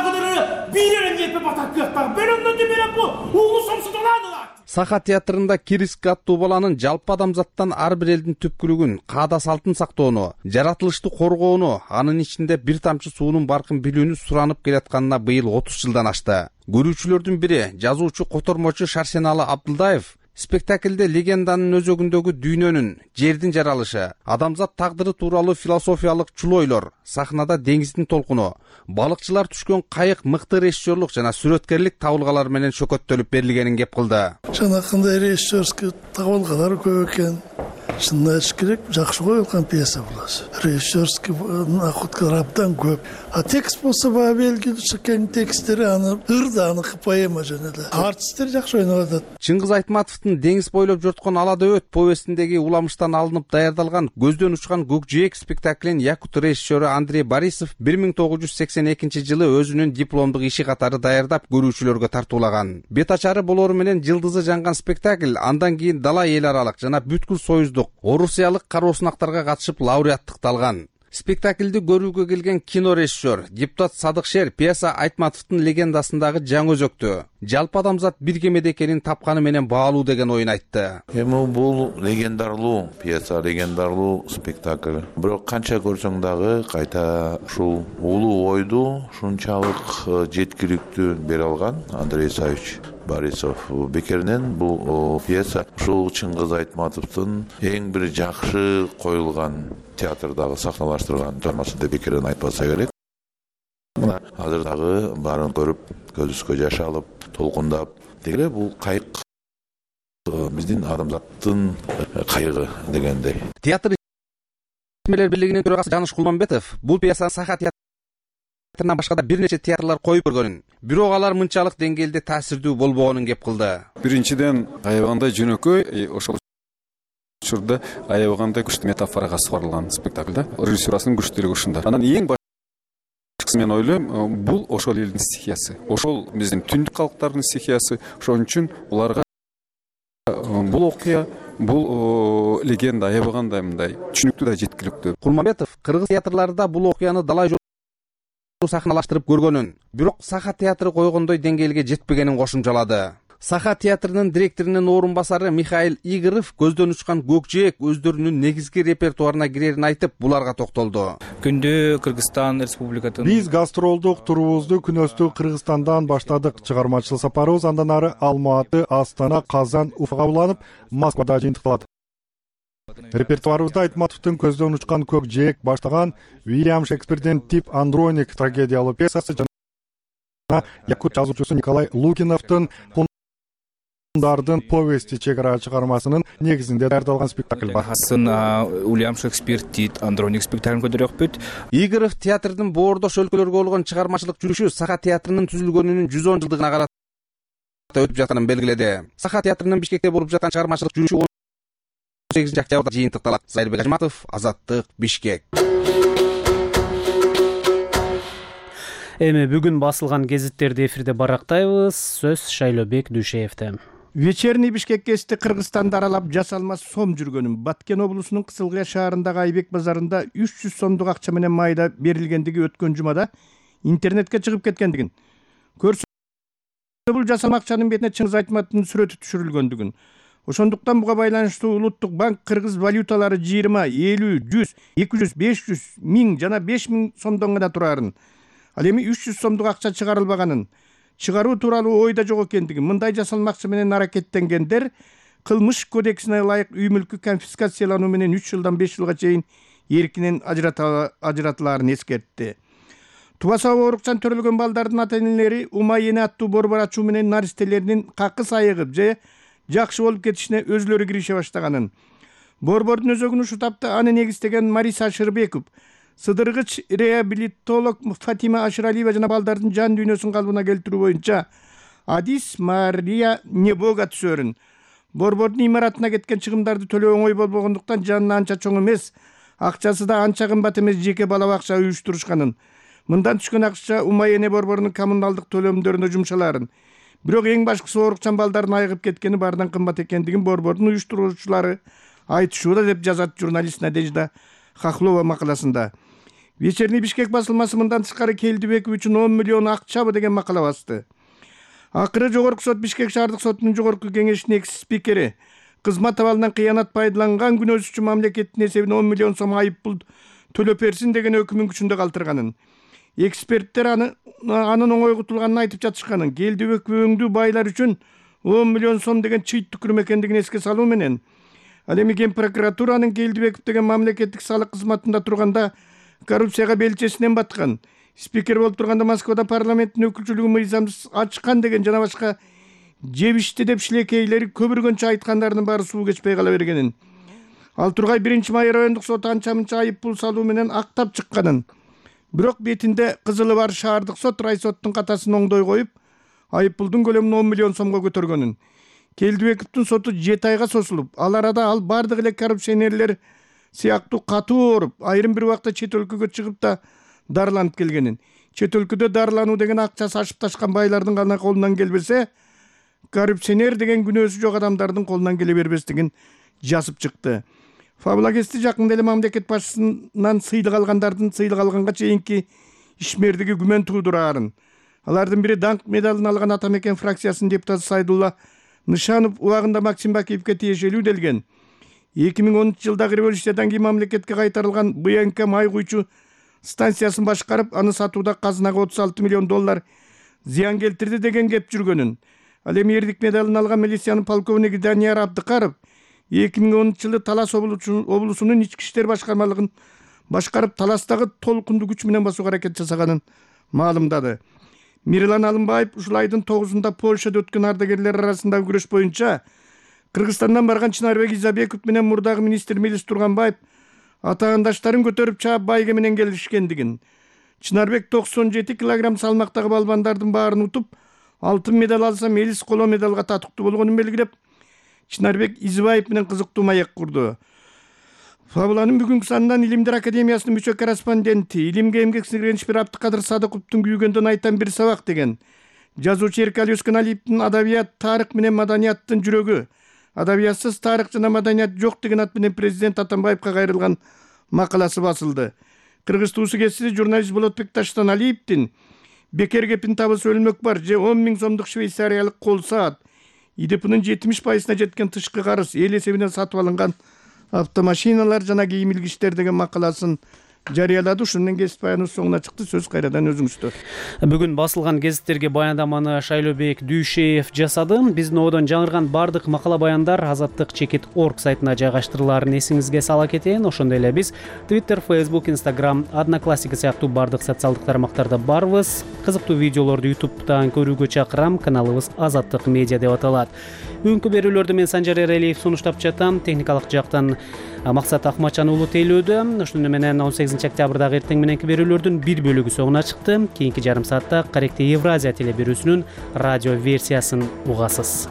Саха театрында Кириск аттуу баланын жалпы адамзаттан ар бир элдин түпкүлүгүн, каада салтын сактоону, жаратылышты коргоону, анын ичинде бир тамчы суунун баркын билүүнү суранып келатканына быйыл 30 жылдан ашты. Көрүүчүлөрдүн бири, жазуучу котормочу Шарсеналы Абдылдаев спектаклде легенданын өзөгүндөгү дүйнөнүн, жердин жаралышы, адамзат тагдыры тууралуу философиялык чулойлор, сахнада деңиздин толкуну, балыкчылар түшкөн кайык мыкты режиссерлук жана сүрөткерлик табылгалар менен шөкөттөлүп берилгенин кеп кылды. Жанакындай режиссерский табылгалар көп экен. Шынын айтыш керек, жакшы коюлган пьеса буласы. Режиссерский находкалар абдан көп. А текст болсо баа белгилүү чыккан тексттери аны ырда, аныкы поэма жана эле. Артисттер жакшы ойноп атат. Чыңгыз Айтматовдун деңиз бойлоп жорткон ала дөбөт повестиндеги уламыштан алынып даярдалган Көздөн учкан көк жээк спектаклин якут режиссеру Андрей Борисов 1982 жылы өзүнүн дипломдук иши катары даярдап көрүүчүлөргө тартуулаган. Бет ачары болору менен жылдызы жанган спектакль андан кийин дала эл аралык жана бүткүл союздук орусиялык кароосунактарга катышып лауреаттыкты алган. Спектакльди көрүүгө келген кино режиссер депутат Садыкшер пьеса Айтматовдун легендасындагы жаңы өзөктү, жалпы адамзат бир кемеде экенин тапканы менен баалуу деген оюн айтты. Эми бул легендарлуу пьеса, легендарлуу спектакль. Бирок канча көрсөң дагы кайта ушул улуу ойду ушунчалык жеткиликтүү бере алган Андрей Исаевич Борисов. Бекеринен бул пьеса ушул Чыңгыз Айтматовдун эң бир жакшы коюлган театрдагы сахналаштырган драмасы деп бекеринен айтпаса керек. Мына азыр дагы баарын көрүп, көзүбүзгө жаш алып, толкундап, дегеле бул кайык биздин адамзаттын кайыгы дегендей. Театр ишмерлер бирлигинин төрагасы Жаныш Кулманбетов бул пьесаны Саха театрынан башка да бир нече театрлар коюп көргөнүн, бирок алар мынчалык деңгээлде таасирдүү болбогонун кеп кылды. Биринчиден аябагандай жөнөкөй, ошол учурда аябагандай күчтүү метафорага сугарылган спектакль да. Режиссурасынын күчтүүлүгү ушунда. Анан эң мен ойлойм, бул ошол элдин стихиясы, ошол биздин түндүк калктардын стихиясы. Ошон үчүн уларга бул окуя, бул легенда аябагандай мындай түшүнүктүү да жеткиликтүү. Кулмамбетов кыргыз театрларында бул окуяны далай жолу сахналаштырып көргөнүн, бирок Саха театры койгондой деңгээлге жетпегенин кошумчалады. Саха театрынын директорунун орун басары Михаил Игоров көздөн учкан көкжээк өздөрүнүн негизги репертуарына кирерин айтып, буларга токтолду. Күндү Кыргызстан Республикатын биз гастролдук турубузду күнөстү Кыргызстандан баштадык. Чыгармачыл сапарыбыз андан ары Алматы, Астана, Казан, Уфага уланып, Москвада жыйынтыкталат. Репертуарыбызда Айтматовдун көздөн учкан көкжээк баштаган Уильям Шекспирдин Тип Андроник трагедиялуу пьесасы жана якут жазуучусу Николай Лукиновдун повести чегара чыгармасынын негизинде даярдалган спектакль бар. Уильям Шекспир Тит Андроник спектаклин көтөрөкпүт. Игоров театрдын боордош өлкөлөргө болгон чыгармачылык жүрүшү Саха театрынын түзүлгөнүнүн 110 жылдыгына карата өтүп жатканын белгиледи. Саха театрынын Бишкекте болуп жаткан чыгармачылык жүрүшү 18-октябрда жыйынтыкталат. Зайырбек Ажматов, Азаттык, Бишкек. Эми бүгүн басылган гезиттерди эфирде барактайбыз. Сөз Шайлобек Дүйшеевде. Вечерний Бишкек гезити Кыргызстанды аралап жасалмас сом жүргөнүн, Баткен облусунун Кызылкыя шаарындагы Айбек базарында 300 сомдук акча менен майда берилгендиги өткөн жумада интернетке чыгып кеткендигин, көрсө бул жасалма акчанын бетине Чыңгыз Айтматовдун сүрөтү түшүрүлгөндүгүн, ошондуктан буга байланыштуу Улуттук банк кыргыз валюталары 20, 50, 100, 200, 500, 1000 жана 5000 сомдон гана турарын, ал эми 300 сомдук акча чыгарылбаганын, чыгаруу тууралуу ойда жок экендигин, мындай жасалмакчы менен аракеттенгендер кылмыш кодексине ылайык үй мүлкү конфискациялануу менен 3 жылдан 5 жылга чейин эркинен ажыратылаарын эскертти. Тубаса оорукчан төрөлгөн балдардын ата-энелери Умай эне аттуу борбор ачуу менен наристелеринин какыс айыгып же жакшы болуп кетишине өзүлөрү кирише баштаганын, борбордун өзөгүн ушул тапта аны негиздеген Мариса Ашырбеков, сыдыргыч реабилитолог Фатима Ашыралиева жана балдардын жан дүйнөсүн калыбына келтирүү боюнча Адис Мария Небога түсөрүн, борбордун имаратына кеткен чыгымдарды төлөө оңой болбогондуктан жанына анча чоң эмес, акчасы да анча кымбат эмес жеке бала бакча уюштурушканын, мындан түшкөн акча Умай эне борборунун коммуналдык төлөмдөрүнө жумшаларын, бирок эң башкысы оорукчан балдардын айыгып кеткени баарынан кымбат экендигин борбордун уюштуруучулары айтышууда, деп жазат журналист Надежда Хохлова макаласында. Вечерний Бишкек басылмасы мындан тышкары Келдибеков үчүн 10 миллион акчабы деген макала басты. Акыры Жогорку сот Бишкек шаардык сотунун жогорку кеңешинин экс-спикери кызмат абалынан кыянат пайдаланган күнөөсү үчүн мамлекеттин эсебине 10 миллион сом айыппул төлөп берсин деген өкүмүн күчүндө калтырганын, эксперттер анын оңой кутулганын айтып жатышканын, Келдибеков өңдүү байлар үчүн 10 миллион сом деген чыйт түкүрүм экендигин эске салуу менен, ал эми Ген прокуратуранын Келдибеков деген мамлекеттик салык кызматында турганда коррупцияга белчесинен баткан, спикер болуп турганда Москвада парламенттин өкүлчүлүгүн мыйзамсыз ачкан деген жана башка жебишти деп шилекейлери көбүргөнчө айткандардын баары суу кечпей кала бергенин, ал Тургай 1-май райондук соту анча мынча айыппул салуу менен актап чыкканын, бирок бетинде кызылы бар шаардык сот райсоттун катасын оңдой коюп, айыппулдун көлөмүн 10 миллион сомго көтөргөнүн, Келдибековдун соту 7 айга созулуп, ал арада ал бардык эле коррупционерлер сыяктуу катуу ооруп, айрым бир убакта чет өлкөгө чыгып да дарыланып келгенин, чет өлкөдө дарылануу деген акчасы ашып ташкан байлардын гана колунан келбесе, коррупционер деген күнөөсү жок адамдардын колунан келе бербестигин жазып чыкты. Фабула кести жакында эле мамлекет башчысынан сыйлык алгандардын сыйлык алганга чейинки ишмердиги күмөн туудурарын. Алардын бири даңк медалын алган Ата Мекен фракциясынын депутаты Сайдулла Нышанов убагында Максим Бакиевке тиешелүү делген. 2010 жылдагы революциядан кийин мамлекетке кайтарылган БНК май куйчу станциясын башкарып, аны сатууда казынага 36 миллион доллар зыян келтирди деген кеп жүргөнүн. Ал эми эрдик медалын алган милициянын полковниги Данияр Абдыкаров 2010 жылы Талас облусунун ички иштер башкармалыгын башкарып, Таластагы толкунду күч менен басууга аракет жасаганын маалымдады. Мирлан Алымбаев ушул айдын 9-унда Польшада өткөн ардагерлер арасындагы күрөш боюнча Кыргызстандан барган Чынарбек Изабеков менен мурдагы министр Мелис Турганбаев атаандаштарын көтөрүп чаап байге менен келишкендигин. Чынарбек 97 килограмм салмактагы балбандардын баарын утуп, алтын медаль алса, Мелис коло медалга татыктуу болгонун белгилеп, Чынарбек Избаев менен кызыктуу маек курду. Фабуланын бүгүнкү санынан Илимдер академиясынын мүчө корреспонденти, илимге эмгек сиңирген Шпир Абдыкадыр Садыковдун күйгөндөн айтан бир сабак деген жазуучу Эркали Өскөналиевдин адабият, тарых менен маданияттын жүрөгү, адабиятсыз тарых жана маданият жок деген ат менен президент Атамбаевка кайрылган макаласы басылды. Кыргыз туусу кесири журналист Болотбек Таштаналиевдин бекер кепин табысы өлмөк бар же 10 000 сомдук швейцариялык кол саат, ИДПнын 70%-на жеткен тышкы карыз эл эсебинен сатып алынган автомашиналар жана кийим илгичтер деген макаласын жарыялады. Ушун менен кесип баяныбыз соңуна чыкты. Сөз кайрадан өзүңүздө. Бүгүн басылган гезиттерге баяндаманы Шайлообек Дүйшеев жасады. Биздин одон жаңырган бардык макала баяндар azattik.org сайтына жайгаштырыларын эсиңизге сала кетейин. Ошондой эле биз Twitter, Facebook, Instagram, Одноклассники сыяктуу бардык социалдык тармактарда барбыз. Кызыктуу видеолорду YouTube'дан көрүүгө чакырам. Каналыбыз Азаттык медиа деп аталат. Бүгүнкү берүүлөрдү мен Санжар Эралиев сунуштап жатам. Техникалык жактан Максат Акматжан уулу тейлөөдө. Ошондой менен 18 октябрдагы эртең мененки берүүлөрдүн бир бөлүгү соңуна чыкты. Кийинки жарым саатта Каректи Евразия телеберүүсүнүн радио версиясын угасыз.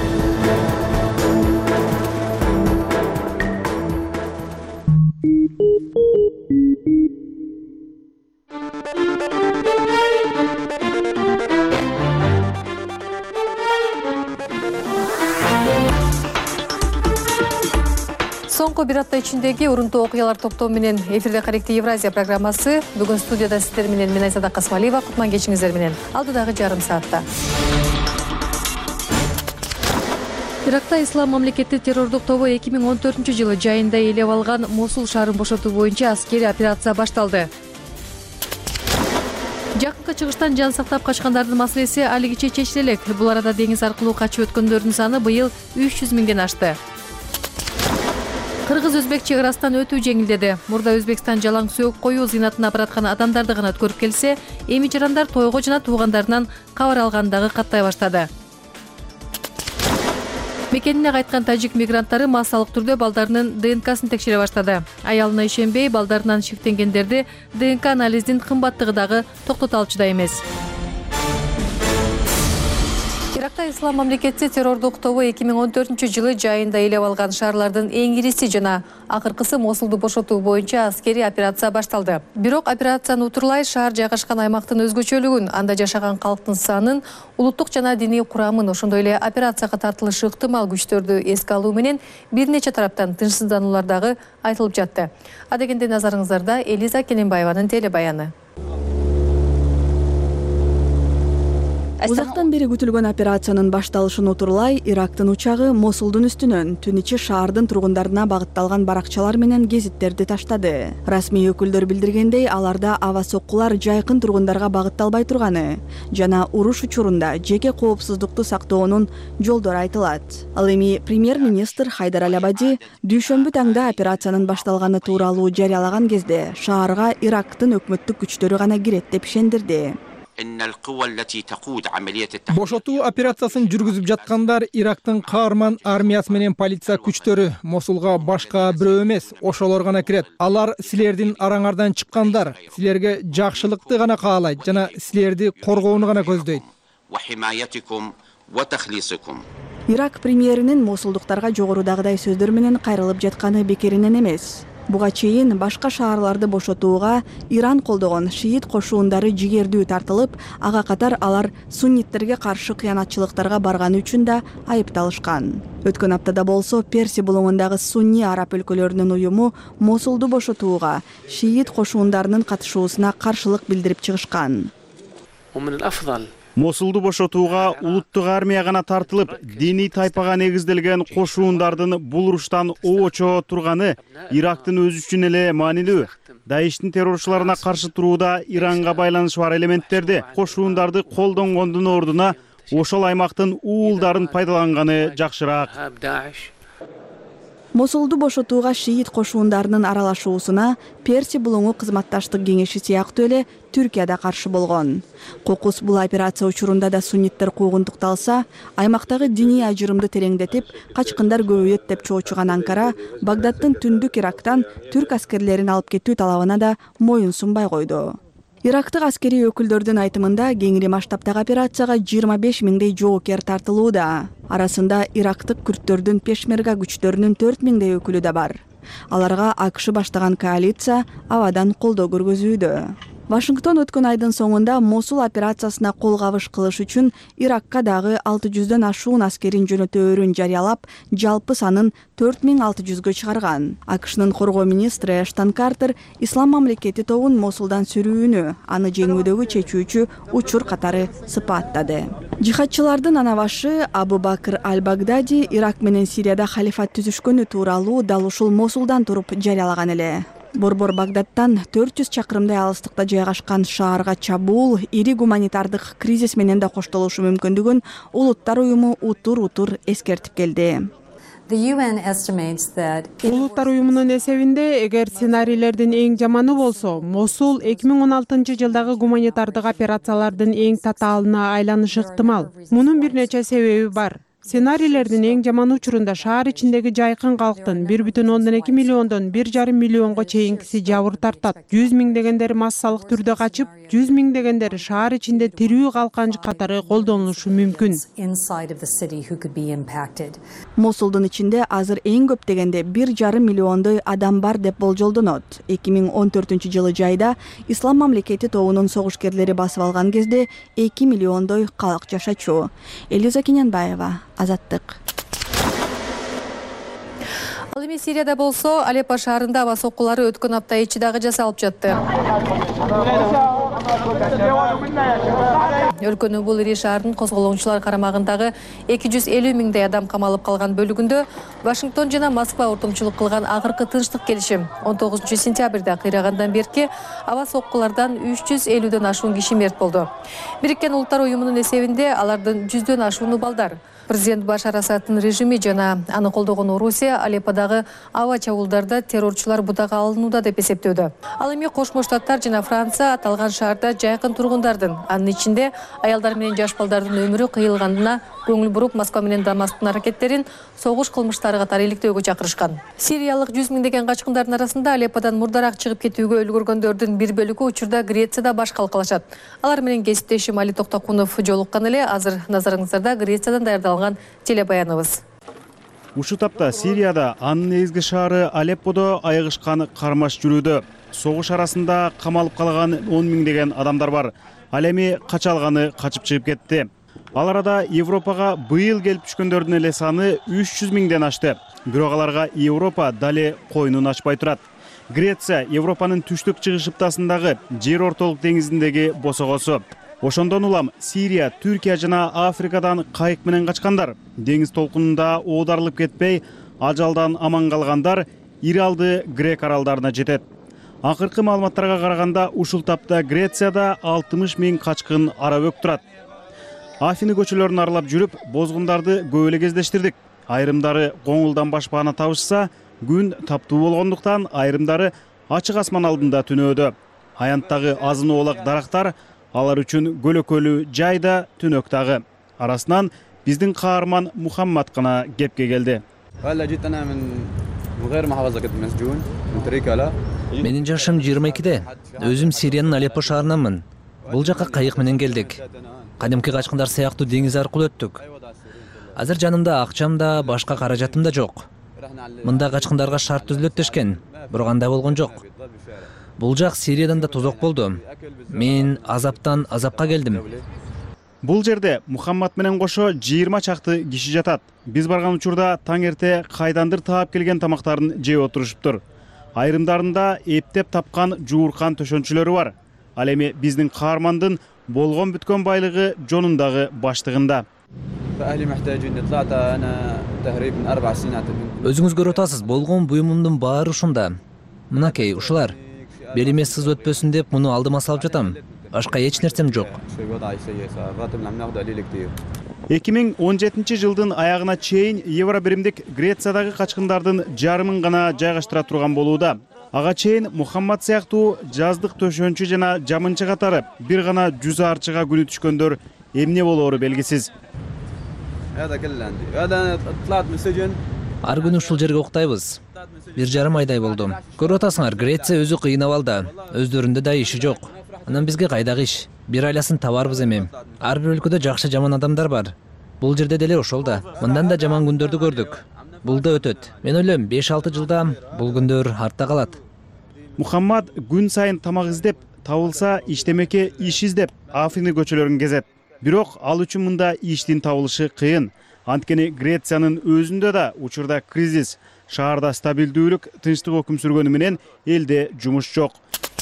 Соңку бир апта ичиндеги урунтуу окуялар топтоо менен эфирде Каректи Евразия программасы. Бүгүн студияда сиздер менен мен Айзада Касмалиева, кутман кечиңиздер менен. Алдыдагы жарым саатта. Иракта Ислам мамлекети террордук тобу 2014-жылы жайында ээлеп алган Мосул шаарын бошотуу боюнча аскери операция башталды. Жакынкы чыгыштан жан сактап качкандардын маселеси алигиче чечиле элек. Бул арада деңиз аркылуу качып өткөндөрдүн саны быйыл 300 000ден ашты. Кыргыз-өзбек чек арасынан өтүү жеңилдеди. Мурда Өзбекстан жалаң сөөк коюу зыйнатын апараткан адамдарды гана көрүп келсе, эми жарандар тойго жана туугандарынан кабар алгандагы каттай баштады. Мекенине кайткан тажик мигранттары массалык түрдө балдарынын ДНКсын текшере баштады. Аялына ишенбей, балдарынан шектенгендерди ДНК анализдин кымбаттыгы дагы токтото алчудай эмес. Иракта Ислам мамлекети террордук тобу 2014-жылы жайында ээлеп алган шаарлардын эң ириси жана акыркысы Мосулду бошотуу боюнча аскери операция башталды. Бирок операцияны утурлай шаар жайгашкан аймактын өзгөчөлүгүн, анда жашаган калктын санын, улуттук жана диний курамын, ошондой эле операцияга тартылышы ыктымал күчтөрдү эске алуу менен бир нече тараптан тынчсыздануулар дагы айтылып жатты. Адегенде назарыңыздарда Элиза Келенбаеванын телебаяны. Узактан бери күтүлгөн операциянын башталышын утурлай Ирактын учагы Мосулдун үстүнөн түн ичи шаардын тургундарына багытталган баракчалар менен гезиттерди таштады. Расмий өкүлдөр билдиргендей, аларда аба соккулар жайкын тургундарга багытталбай турганы жана уруш учурунда жеке коопсуздукту сактоонун жолдору айтылат. Ал эми премьер-министр Хайдар Аль-Абади дүйшөмбү таңда операциянын башталганы тууралуу жарыялаган кезде шаарга Ирактын өкмөттүк күчтөрү гана кирет деп ишендирди. Бошотуу операциясын жүргүзүп жаткандар Ирактын каарман армиясы менен полиция күчтөрү. Мосулга башка бирөө эмес, ошолор гана кирет. Алар силердин араңардан чыккандар, силерге жакшылыкты гана каалайт жана силерди коргоону гана көздөйт. Ирак премьеринин мосулдуктарга жогорудагыдай сөздөр менен кайрылып жатканы бекеринен эмес. Буга чейин башка шаарларды бошотууга Иран колдогон шиит кошуундары жигердүү тартылып, ага катар алар сунниттерге каршы кыянатчылыктарга барганы үчүн да айыпталышкан. Өткөн аптада болсо Перси булуңундагы сунни араб өлкөлөрүнүн уюму Мосулду бошотууга шиит кошуундарынын катышуусуна каршылык билдирип чыгышкан. Мосулду бошотууга улуттук армия гана тартылып, диний тайпага негизделген кошуундардын бул уруштан оочо турганы Ирактын өзү үчүн эле маанилүү. Даиштин террорчуларына каршы турууда Иранга байланышы бар элементтерди, кошуундарды колдонгондун ордуна ошол аймактын уулдарын пайдаланганы жакшыраак. Мосулду бошотууга шиит кошуундарынын аралашуусуна Перси булуңу кызматташтык кеңеши сыяктуу эле Түркия да каршы болгон. Кокус бул операция учурунда да сунниттер куугунтукталса, аймактагы диний ажырымды тереңдетип, качкындар көбөйөт деп чоочуган Анкара Багдадтын түндүк Ирактан түрк аскерлерин алып кетүү талабына да моюн сунбай койду. Ирактык аскери өкүлдөрдүн айтымында кеңири масштабтагы операцияга 25 000дей жоокер тартылууда. Арасында ирактык күрттөрдүн пешмерга күчтөрүнүн 4 000дей өкүлү да бар. Аларга АКШ баштаган коалиция абадан колдоо көргөзүүдө. Вашингтон өткөн айдын соңунда Мосул операциясына кол кабыш кылыш үчүн Иракка дагы 600дөн ашуун аскерин жөнөтөөрүн жарыялап, жалпы санын 4600гө чыгарган. АКШнын коргоо министри Эштон Картер Ислам мамлекети тобун Мосулдан сүрүүнү, аны жеңүүдөгү чечүүчү учур катары сыпаттады. Жихадчылардын анабашы Абу Бакр Аль-Багдади Ирак менен Сирияда халифат түзүшкөнү тууралуу дал ушул Мосулдан туруп жарыялаган эле. Борбор Багдадтан 400 чакырымдай алыстыкта жайгашкан шаарга чабуул ири гуманитардык кризис менен да коштолушу мүмкүндүгүн Улуттар уюму утур эскертип келди. Улуттар уюмунун эсебинде, эгер сценарийлердин эң жаманы болсо, Мосул 2016-жылдагы гуманитардык операциялардын эң татаалына айланышы ыктымал. Мунун бир нече себеби бар. Сценарийлердин эң жаман учурунда шаар ичиндеги жайкын калктын 1,2 миллиондон 1,5 миллионго чейинкиси жабыр тартат. 100 миңдегендери массалык түрдө качып, 100 миңдегендери шаар ичинде тирүү калкан катары колдонулушу мүмкүн. Мосулдун ичинде азыр эң көп дегенде 1,5 миллиондой адам бар деп болжолдонот. 2014-жылы жайда Ислам мамлекети тобунун согушкерлери басып алган кезде 2 миллиондой калк жашачу. Элиза Кененбаева, Азаттык. Ал эми Сирияда болсо, Алеппо шаарында аба соккулары өткөн апта ичи дагы жасалып жатты. Өлкөнүн бул ири шаардын козголоочулар карамагындагы 250 миңдей адам камалып калган бөлүгүндө Вашингтон жана Москва ортомчулук кылган акыркы тынчтык келишим 19 сентябрда кыйрагандан берки аба соккулардан 350дөн ашуун киши мерт болду. Бириккен Улуттар уюмунун эсебинде алардын 100дөн ашууну балдар. Президент Башар Асадтын режими жана аны колдогон Орусия Алепподагы аба чабуулдарда террорчулар бутага алынууда деп эсептөөдө. Ал эми Кошмо Штаттар жана Франция аталган шаарда жайкын тургундардын, анын ичинде аялдар менен жаш балдардын өмүрү кыйылганына көңүл буруп, Москва менен Дамасктын аракеттерин согуш кылмыштары катары иликтөөгө чакырышкан. Сириялык 100 миңдеген качкындардын арасында Алепподан мурдараак чыгып кетүүгө үлгүргөндөрдүн бир бөлүгү учурда Грецияда баш калкалашат. Алар менен кесиптешим Али Токтокунов жолуккан эле. Азыр назарыңыздарда Грециядан даярдалган телебаяныбыз. Ушу тапта Сирияда анын негизги шаары Алепподо айыгышкан кармаш жүрүүдө. Согуш арасында камалып калган 10 миңдеген адамдар бар. Ал эми качалганы качып чыгып кетти. Ал арада Европага быйыл келип түшкөндөрдүн эле саны 300 миңден ашты. Бирок аларга Европа дали койнун ачпай турат. Греция Европанын түштүк чыгыш ыптасындагы Жер ортолук деңизиндеги босогосу. Ошондон улам Сирия, Түркия жана Африкадан кайык менен качкандар, деңиз толкунунда оодарылып кетпей, ажалдан аман калгандар Иралды Грек аралдарына жетет. Акыркы маалыматтарга караганда, ушул тапта Грецияда 60 миң качкын арабөк турат. Афины көчөлөрүн аралап жүрүп, бозгундарды көп эле кездештирдик. Айрымдары коңулдан башпагана табышса, күн таптуу болгондуктан айрымдары ачык асман алдында түнөөдө. Аянттагы азын оолак дарактар алар үчүн көлөкөлүү жайда түнөк дагы. Арасынан биздин каарман Мухаммад гана кепке келди. Менин жашым 22-де. Өзүм Сириянын Алеппо шаарынанмын. Бул жакка кайык менен келдик. Кадимки качкындар сыяктуу деңиз аркылуу өттүк. Азыр жанымда акчам да, башка каражатым да жок. Мында качкындарга шарт түзүлөт дешкен, бирок андай болгон жок. Бул жак Сириядан да тозок болду. Мен азаптан азапка келдим. Бул жерде Мухаммад менен кошо 20 чакты киши жатат. Биз барган учурда таң эрте кайдандыр таап келген тамактарын жеп отурушуптур. Айрымдарында эптеп тапкан жууркан төшөнчүлөрү бар. Ал эми биздин каармандын болгон бүткөн байлыгы жонундагы баштыгында. Өзүңүз көрүп атасыз, болгон буюмумдун баары ушунда. Мынакей, ушулар. Белиме сыз өтпөсүн деп муну алдыма салып жатам. Башка эч нерсем жок. 2017 жылдын аягына чейин евро биримдик Грециядагы качкындардын жарымын гана жайгаштыра турган болууда. Ага чейин Мухаммад сыяктуу жаздык төшөнчү жана жамынчы катары бир гана 100 арчыга күнү түшкөндөр эмне болоору белгисиз. Ар күнү ушул жерге уктайбыз. 1,5 айдай болду. Көрүп атасыңар, Греция өзү кыйнап алды. Өздөрүндө да иши жок. Анан бизге кайдагы иш? Бир айласын табарбыз эми. Ар бир өлкөдө жакшы жаман адамдар бар. Бул жерде деле ошол да. Мындан да жаман күндөрдү көрдүк. бул да өтөт. Мен ойлойм 5-6 жылда бул күндөр артта калат. Мухаммад күн сайын тамак издеп, табылса иштемеке иш издеп Африка көчөлөрүн кезет. Бирок ал үчүн мында иштин табылышы кыйын. Анткени Грециянын өзүндө да учурда кризис, шаарда стабилдүүлүк, тынчтык өкүм сүргөнү менен элде жумуш жок.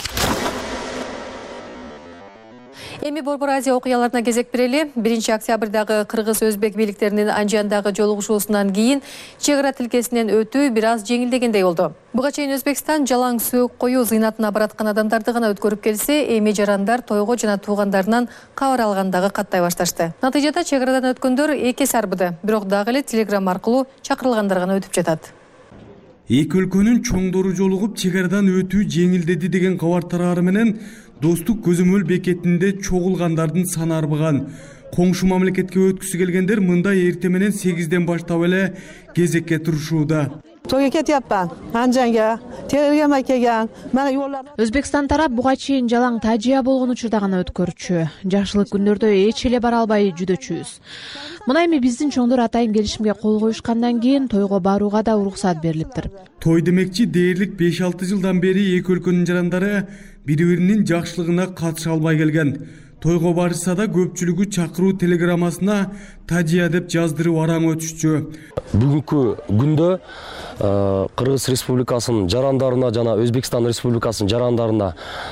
Эми Борбор Азия окуяларына кезек берели. 1-октябрдагы кыргыз-өзбек бийликтеринин Анжандагы жолугушуусунан кийин чек ара тилкесинен өтүү бир аз жеңилдегендей болду. Буга чейин Өзбекстан жалаң сөөк коюу зыйнатына бараткан адамдарды гана өткөрүп келсе, эми жарандар тойго жана туугандарынан кабар алгандагы каттай башташты. Натыйжада чек арадан өткөндөр 2 эсе арбыды. Бирок дагы эле телеграмма аркылуу чакырылгандар гана өтүп жатат. Эки өлкөнүн чоңдору жолугуп чек арадан өтүү жеңилдеди деген кабар тарары менен Достук көзөмөл бекетинде чогулгандардын саны арбыган. Коңшу мамлекетке өткүсү келгендер мында эрте менен 8ден баштап эле кезекке турушууда. Тойга кетяпман. Анжанга телеграмма келген. Мен жолдордо Өзбекстан тарап буга чейин жалаң тажия болгон учурда гана өткөрүчү. Жакшылык күндөрдө эч эле бара албай жүдөчүбүз. Мына эми биздин чоңдор атайын келишимге кол коюшкандан кийин тойго барууга да уруксат берилиптир. Той демекчи дээрлик 5-6 жылдан бери эки өлкөнүн жарандары бири-биринин жакшылыгына катыша албай келген. Тойго барышса да көпчүлүгү чакыруу телеграммасына тажия деп жаздырып араң өтүшчү. Бүгүнкү күндө Кыргыз Республикасынын жарандарына жана Өзбекстан Республикасынын жарандарына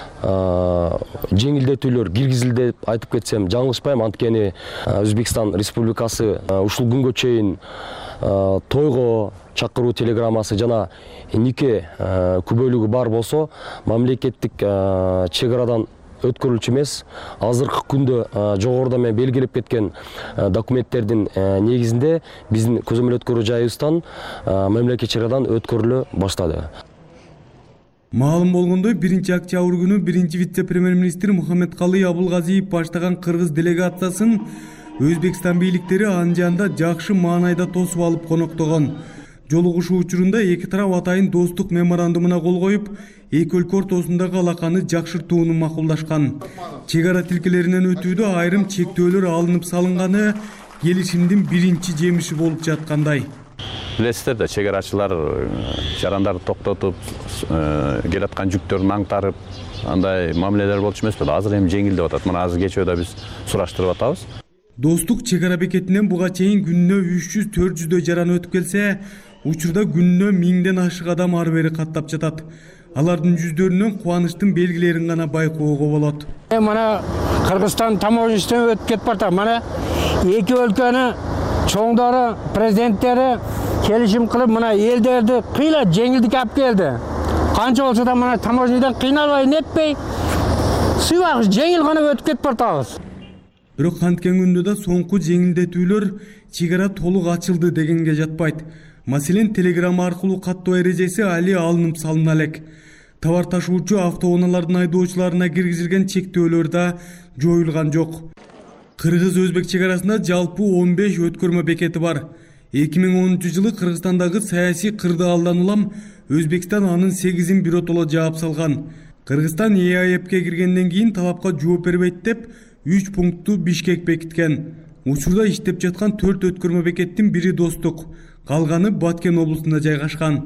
жеңилдетүүлөр киргизилди деп айтып кетсем жаңылышпайм. Анткени Өзбекстан Республикасы ушул күнгө чейин тойго чакыруу телеграммасы жана нике күбөлүгү бар болсо мамлекеттик чек арадан өткөрүлчү эмес. Азыркы күндө жогоруда мен белгилеп кеткен документтердин негизинде биздин көзөмөл өткөрүү жайыбыздан мамлекеттик чек арадан өткөрүлө баштады. Маалым болгондой 1-октябрь күнү 1-вице-премьер-министр Мухаммедкалый Абулгазиев баштаган кыргыз делегациясын Өзбекстан бийликтери Анжанда жакшы маанайда тосуп алып коноктогон. Жолугушуу учурунда эки тарап атайын достук меморандумуна кол коюп, эки өлкө ортосундагы алаканы жакшыртууну макулдашкан. Чек ара тилкелеринен өтүүдө айрым чектөөлөр алынып салынганы келишимдин биринчи жемиши болуп жаткандай. Билесиздер да, чек арачылар жарандарды токтотуп, келаткан жүктөрүн аңтарып, андай мамилелер болчу эмеспи? Азыр эми жеңилдеп атат. Мына азыр кечөөдө биз сураштырып атабыз. Достук чек ара бекетинен буга чейин күнүнө 300-400 жаран өтүп келсе, учурда күнүнө 1000ден ашык адам ары бери каттап жатат. Алардын жүздөрүнөн кубанычтын белгилерин гана байкоого болот. Мына Кыргызстан таможнясынан өтүп кетип атат. Мына эки өлкөнүн чоңдору, президенттери келишим кылып, мына элдерди кыйла жеңилдик алып келди. Канча болсо да мына таможнядан кыйналбай нетпей, сыйбак жеңил гана өтүп кетип атабыз. Бирок канткен күндө да соңку жеңилдетүүлөр чек ара толук ачылды дегенге жатпайт. Маселен, телеграмма аркылуу каттоо эрежеси али алынып салына элек. Товар ташуучу автоунаалардын айдоочуларына киргизилген чектөөлөр да жоюлган жок. Кыргыз-өзбек чек арасында жалпы 15 өткөрмө бекети бар. 2010-жылы Кыргызстандагы саясий кырдаалдан улам Өзбекстан анын 8-ин биротоло жаап салган. Кыргызстан ЕАЭПке киргенден кийин талапка жооп бербейт деп 3 пунктту Бишкек бекиткен. Учурда иштеп жаткан 4 өткөрмө бекеттин бири Достук, калганы Баткен облусунда жайгашкан.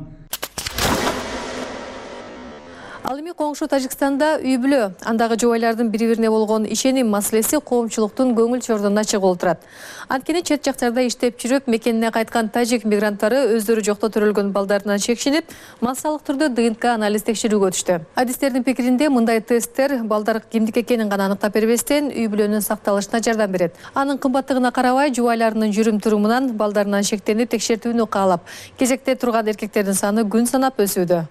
Ал эми коңшу Тажикстанда үй-бүлө, андагы жубайлардын бири-бирине болгон ишеним маселеси коомчулуктун көңүл чордуна чыгып отурат. Анткени чет жактарда иштеп жүрүп, мекенине кайткан тажик мигранттары өздөрү жокто төрөлгөн балдарынан чекшинип, массалык түрдө ДНК анализ текшерүүгө өтүштү. Адистердин пикиринде мындай тесттер балдар кимдик экенин гана аныктап бербестен үй-бүлөнүн сакталышына жардам берет. Анын кымбаттыгына карабай, жубайларынын жүрүм-турумунан, балдарынан шектенип текшертүүнү каалап, кезекте турган эркектердин саны күн санап өсүүдө.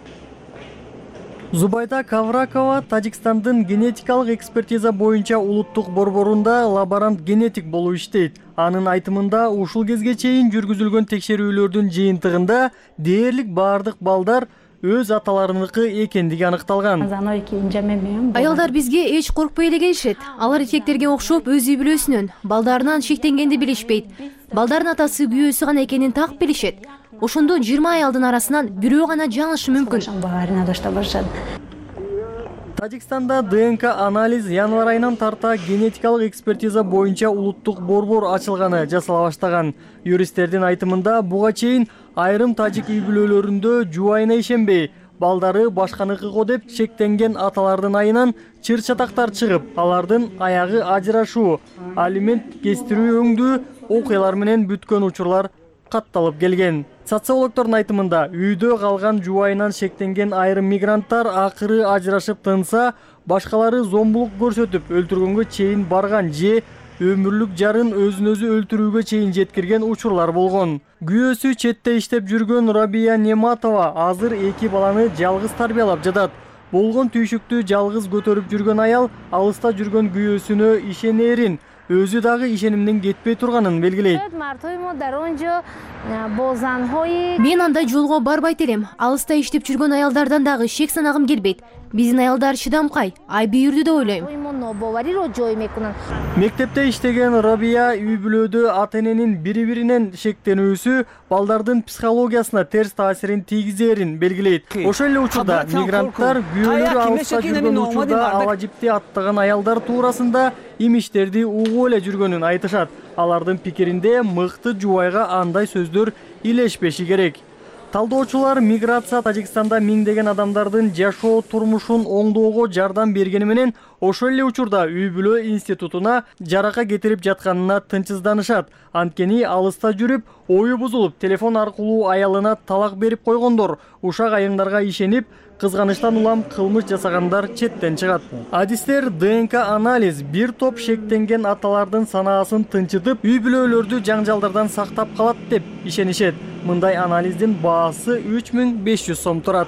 Зубайда Кавракова Тажикстандын генетикалык экспертиза боюнча улуттук борборунда лаборант генетик болуп иштейт. Анын айтымында ушул кезге чейин жүргүзүлгөн текшерүүлөрдүн жыйынтыгында дээрлик баардык балдар өз аталарыныкы экендиги аныкталган. Аялдар бизге эч коркпой эле келишет. Алар эркектерге окшоп өз үй-бүлөсүнөн, балдарынан шектенгенди билишпейт. Бaldардын атасы күйөөсү гана экенин так билишет. Ошондо 20 аялдын арасынан бирөө гана жаңылышы мүмкүн. Тажикстанда ДНК анализ январь айынан тарта генетикалык экспертиза боюнча улуттук борбор ачылганы жасала баштаган. Юристтердин айтымында буга чейин айрым тажик үй бүлөлөрүндө жубайына ишенбей, балдары башканыкы деп шектенген аталардын айынан чыр-чатактар чыгып, алардын аягы ажырашуу, алимент кестирүү өңдүү окуялар менен бүткөн учурлар катталып келген. Социологдордун айтымында үйдө калган жубайынан шектенген айрым мигранттар акыры ажырашып тынса, башкалары зомбулук көрсөтүп өлтүргөнгө чейин барган же өмүрлүк жарын өзүн өзү өлтүрүүгө чейин жеткирген учурлар болгон. Күйөөсү четте иштеп жүргөн Рабия Нематова азыр 2 баланы жалгыз тарбиялап жатат. Болгон түйшүктү жалгыз көтөрүп жүргөн аял алыста жүргөн күйөөсүнө ишенерин, өзү дагы ишенимдин кетпей турганын белгилейт. Мен андай жолго барбайт элем. Алыста иштеп жүргөн аялдардан дагы шек санагым келбейт. Биздин аялдар чыдамкай, айбийирдүү деп ойлойм. Мектепте иштеген Рабия үй бүлөдө ата-эненин бири-биринен шектенүүсү балдардын психологиясына терс таасирин тийгизерин белгилейт. Ошол эле учурда мигранттар күйөөлөрү алыста жүргөн учурда алажипти аттаган аялдар туурасында имиштерди угуп эле жүргөнүн айтышат. Алардын пикиринде мыкты жубайга андай сөздөр илешпеши керек. Талдоочулар миграция Тажикстанда миңдеген адамдардын жашоо турмушун оңдоого жардам бергени менен ошол эле учурда үй бүлө институтуна жарака кетирип жатканына тынчсызданышат. Анткени алыста жүрүп, ою бузулуп, телефон аркылуу аялына талак берип койгондор, ушак айыңдарга ишенип, кызганычтан улам кылмыш жасагандар четтен чыгат. Адистер ДНК анализ бир топ шектенген аталардын санаасын тынчытып, үй бүлөлөрдү жаңжалдардан сактап калат деп ишенишет. Мындай анализдин баасы 3500 сом турат.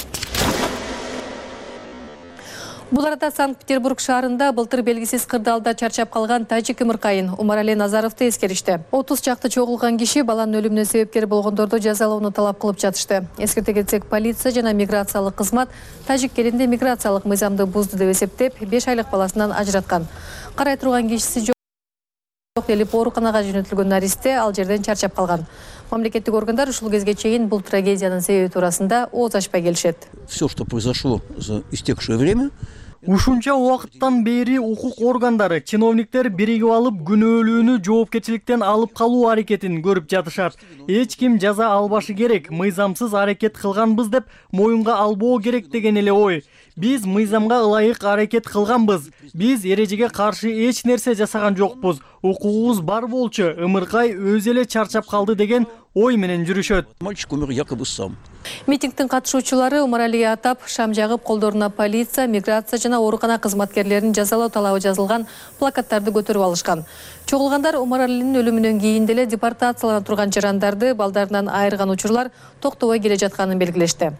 Бул арада Санкт-Петербург шаарында былтыр белгисиз кырдаалда чарчап калган тажик ымыркайын Умарали Назаровду эскеришти. 30 чакты чогулган киши баланын өлүмүнө себепкер болгондорду жазалоону талап кылып жатышты. Эскерте кетсек, полиция жана миграциялык кызмат тажик элинде миграциялык мыйзамды бузду деп эсептеп, 5 айлык баласынан ажыраткан. Карай турган кишиси жок делип ооруканага жөнөтүлгөн наристе ал жерден чарчап калган. Мамлекеттик органдар ушул кезге чейин бул трагедиянын себеби туурасында ооз ачпай келишет. Все, что произошло за истекшее время, ушунча убакыттан бери укук органдары, чиновниктер биригип алып күнөөлүүнү жоопкерчиликтен алып калуу аракетин көрүп жатышат. Эч ким жаза албашы керек, мыйзамсыз аракет кылганбыз деп моюнга албоо керек деген эле ой. Биз мыйзамга ылайык аракет кылганбыз. Биз эрежеге каршы эч нерсе жасаган жокпуз. Укугубуз бар болчу, ымыркай өзү эле чарчап калды деген ой менен жүрүшөт. Мальчик умер якобы сам. Митингдин катышуучулары Умаралиге атап, шам жагып, колдоруна полиция, миграция жана оорукана кызматкерлерин жазалоо талабы жазылган плакаттарды көтөрүп алышкан. Чогулгандар Умаралинин өлүмүнөн кийин деле депортациялана турган жарандарды балдарынан айырган учурлар токтобой келе жатканын белгилешти.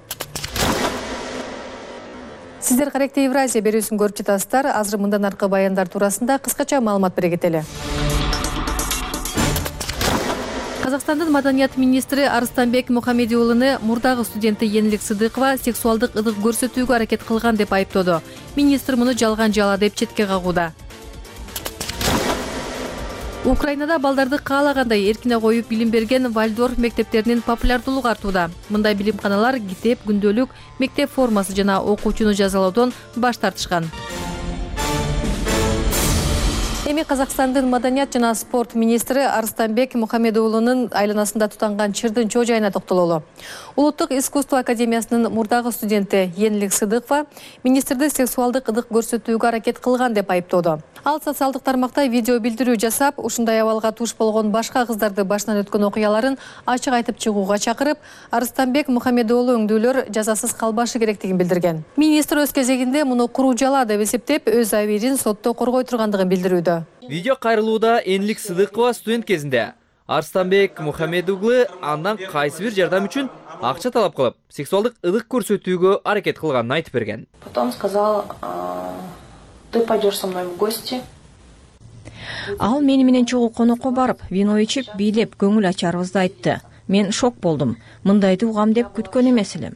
Сиздер Каректе Евразия берүүсүн көрүп жатасыздар. Азыр мындан аркы баяндар туурасында кыскача маалымат бере кетели. Казакстандын маданият министри Арыстанбек Мухаммеди уулуну мурдагы студенти Енилик Сыдыкова сексуалдык ыдык көрсөтүүгө аракет кылган деп айыптоду. Министр муну жалган жала деп четке кагууда. Украинада балдарды каалагандай эркине коюп билим берген Вальдорф мектептеринин популярдуулугу артууда. Мындай билимканалар китеп, күндөлүк, мектеп формасы жана окуучуну жазалоодон баш тартышкан. Эми Казакстандын маданият жана спорт министри Арыстанбек Мухаммеди уулунун айланасында тутанган чырдын чоо жайына токтололу. Улуттук искусство академиясынын мурдагы студенти Енилик Сыдыкова министрди сексуалдык ыдык көрсөтүүгө аракет кылган деп айыптоодо. Ал социалдык тармакта видео билдирүү жасап, ушундай абалга туш болгон башка кыздарды башынан өткөн окуяларын ачык айтып чыгууга чакырып, Арыстанбек Мухаммеди уулу өңдүүлөр жазасыз калбашы керектигин билдирген. Министр өз кезегинде муну куруу жала деп эсептеп, өз абийирин сотто коргой тургандыгын билдирүүдө. Видео кайрылууда Енилик Сыдыкова студент кезинде Арыстанбек Мухаммеди уулу андан кайсы бир жардам үчүн акча талап кылып, сексуалдык ыдык көрсөтүүгө аракет кылганын айтып берген. Потом сказал: "Ты пойдешь со мной в гости". Ал мени менен чогуу конокко барып, вино ичип, бийлеп, көңүл ачарыбызды айтты. Мен шок болдум. Мындайды угам деп күткөн эмес элем.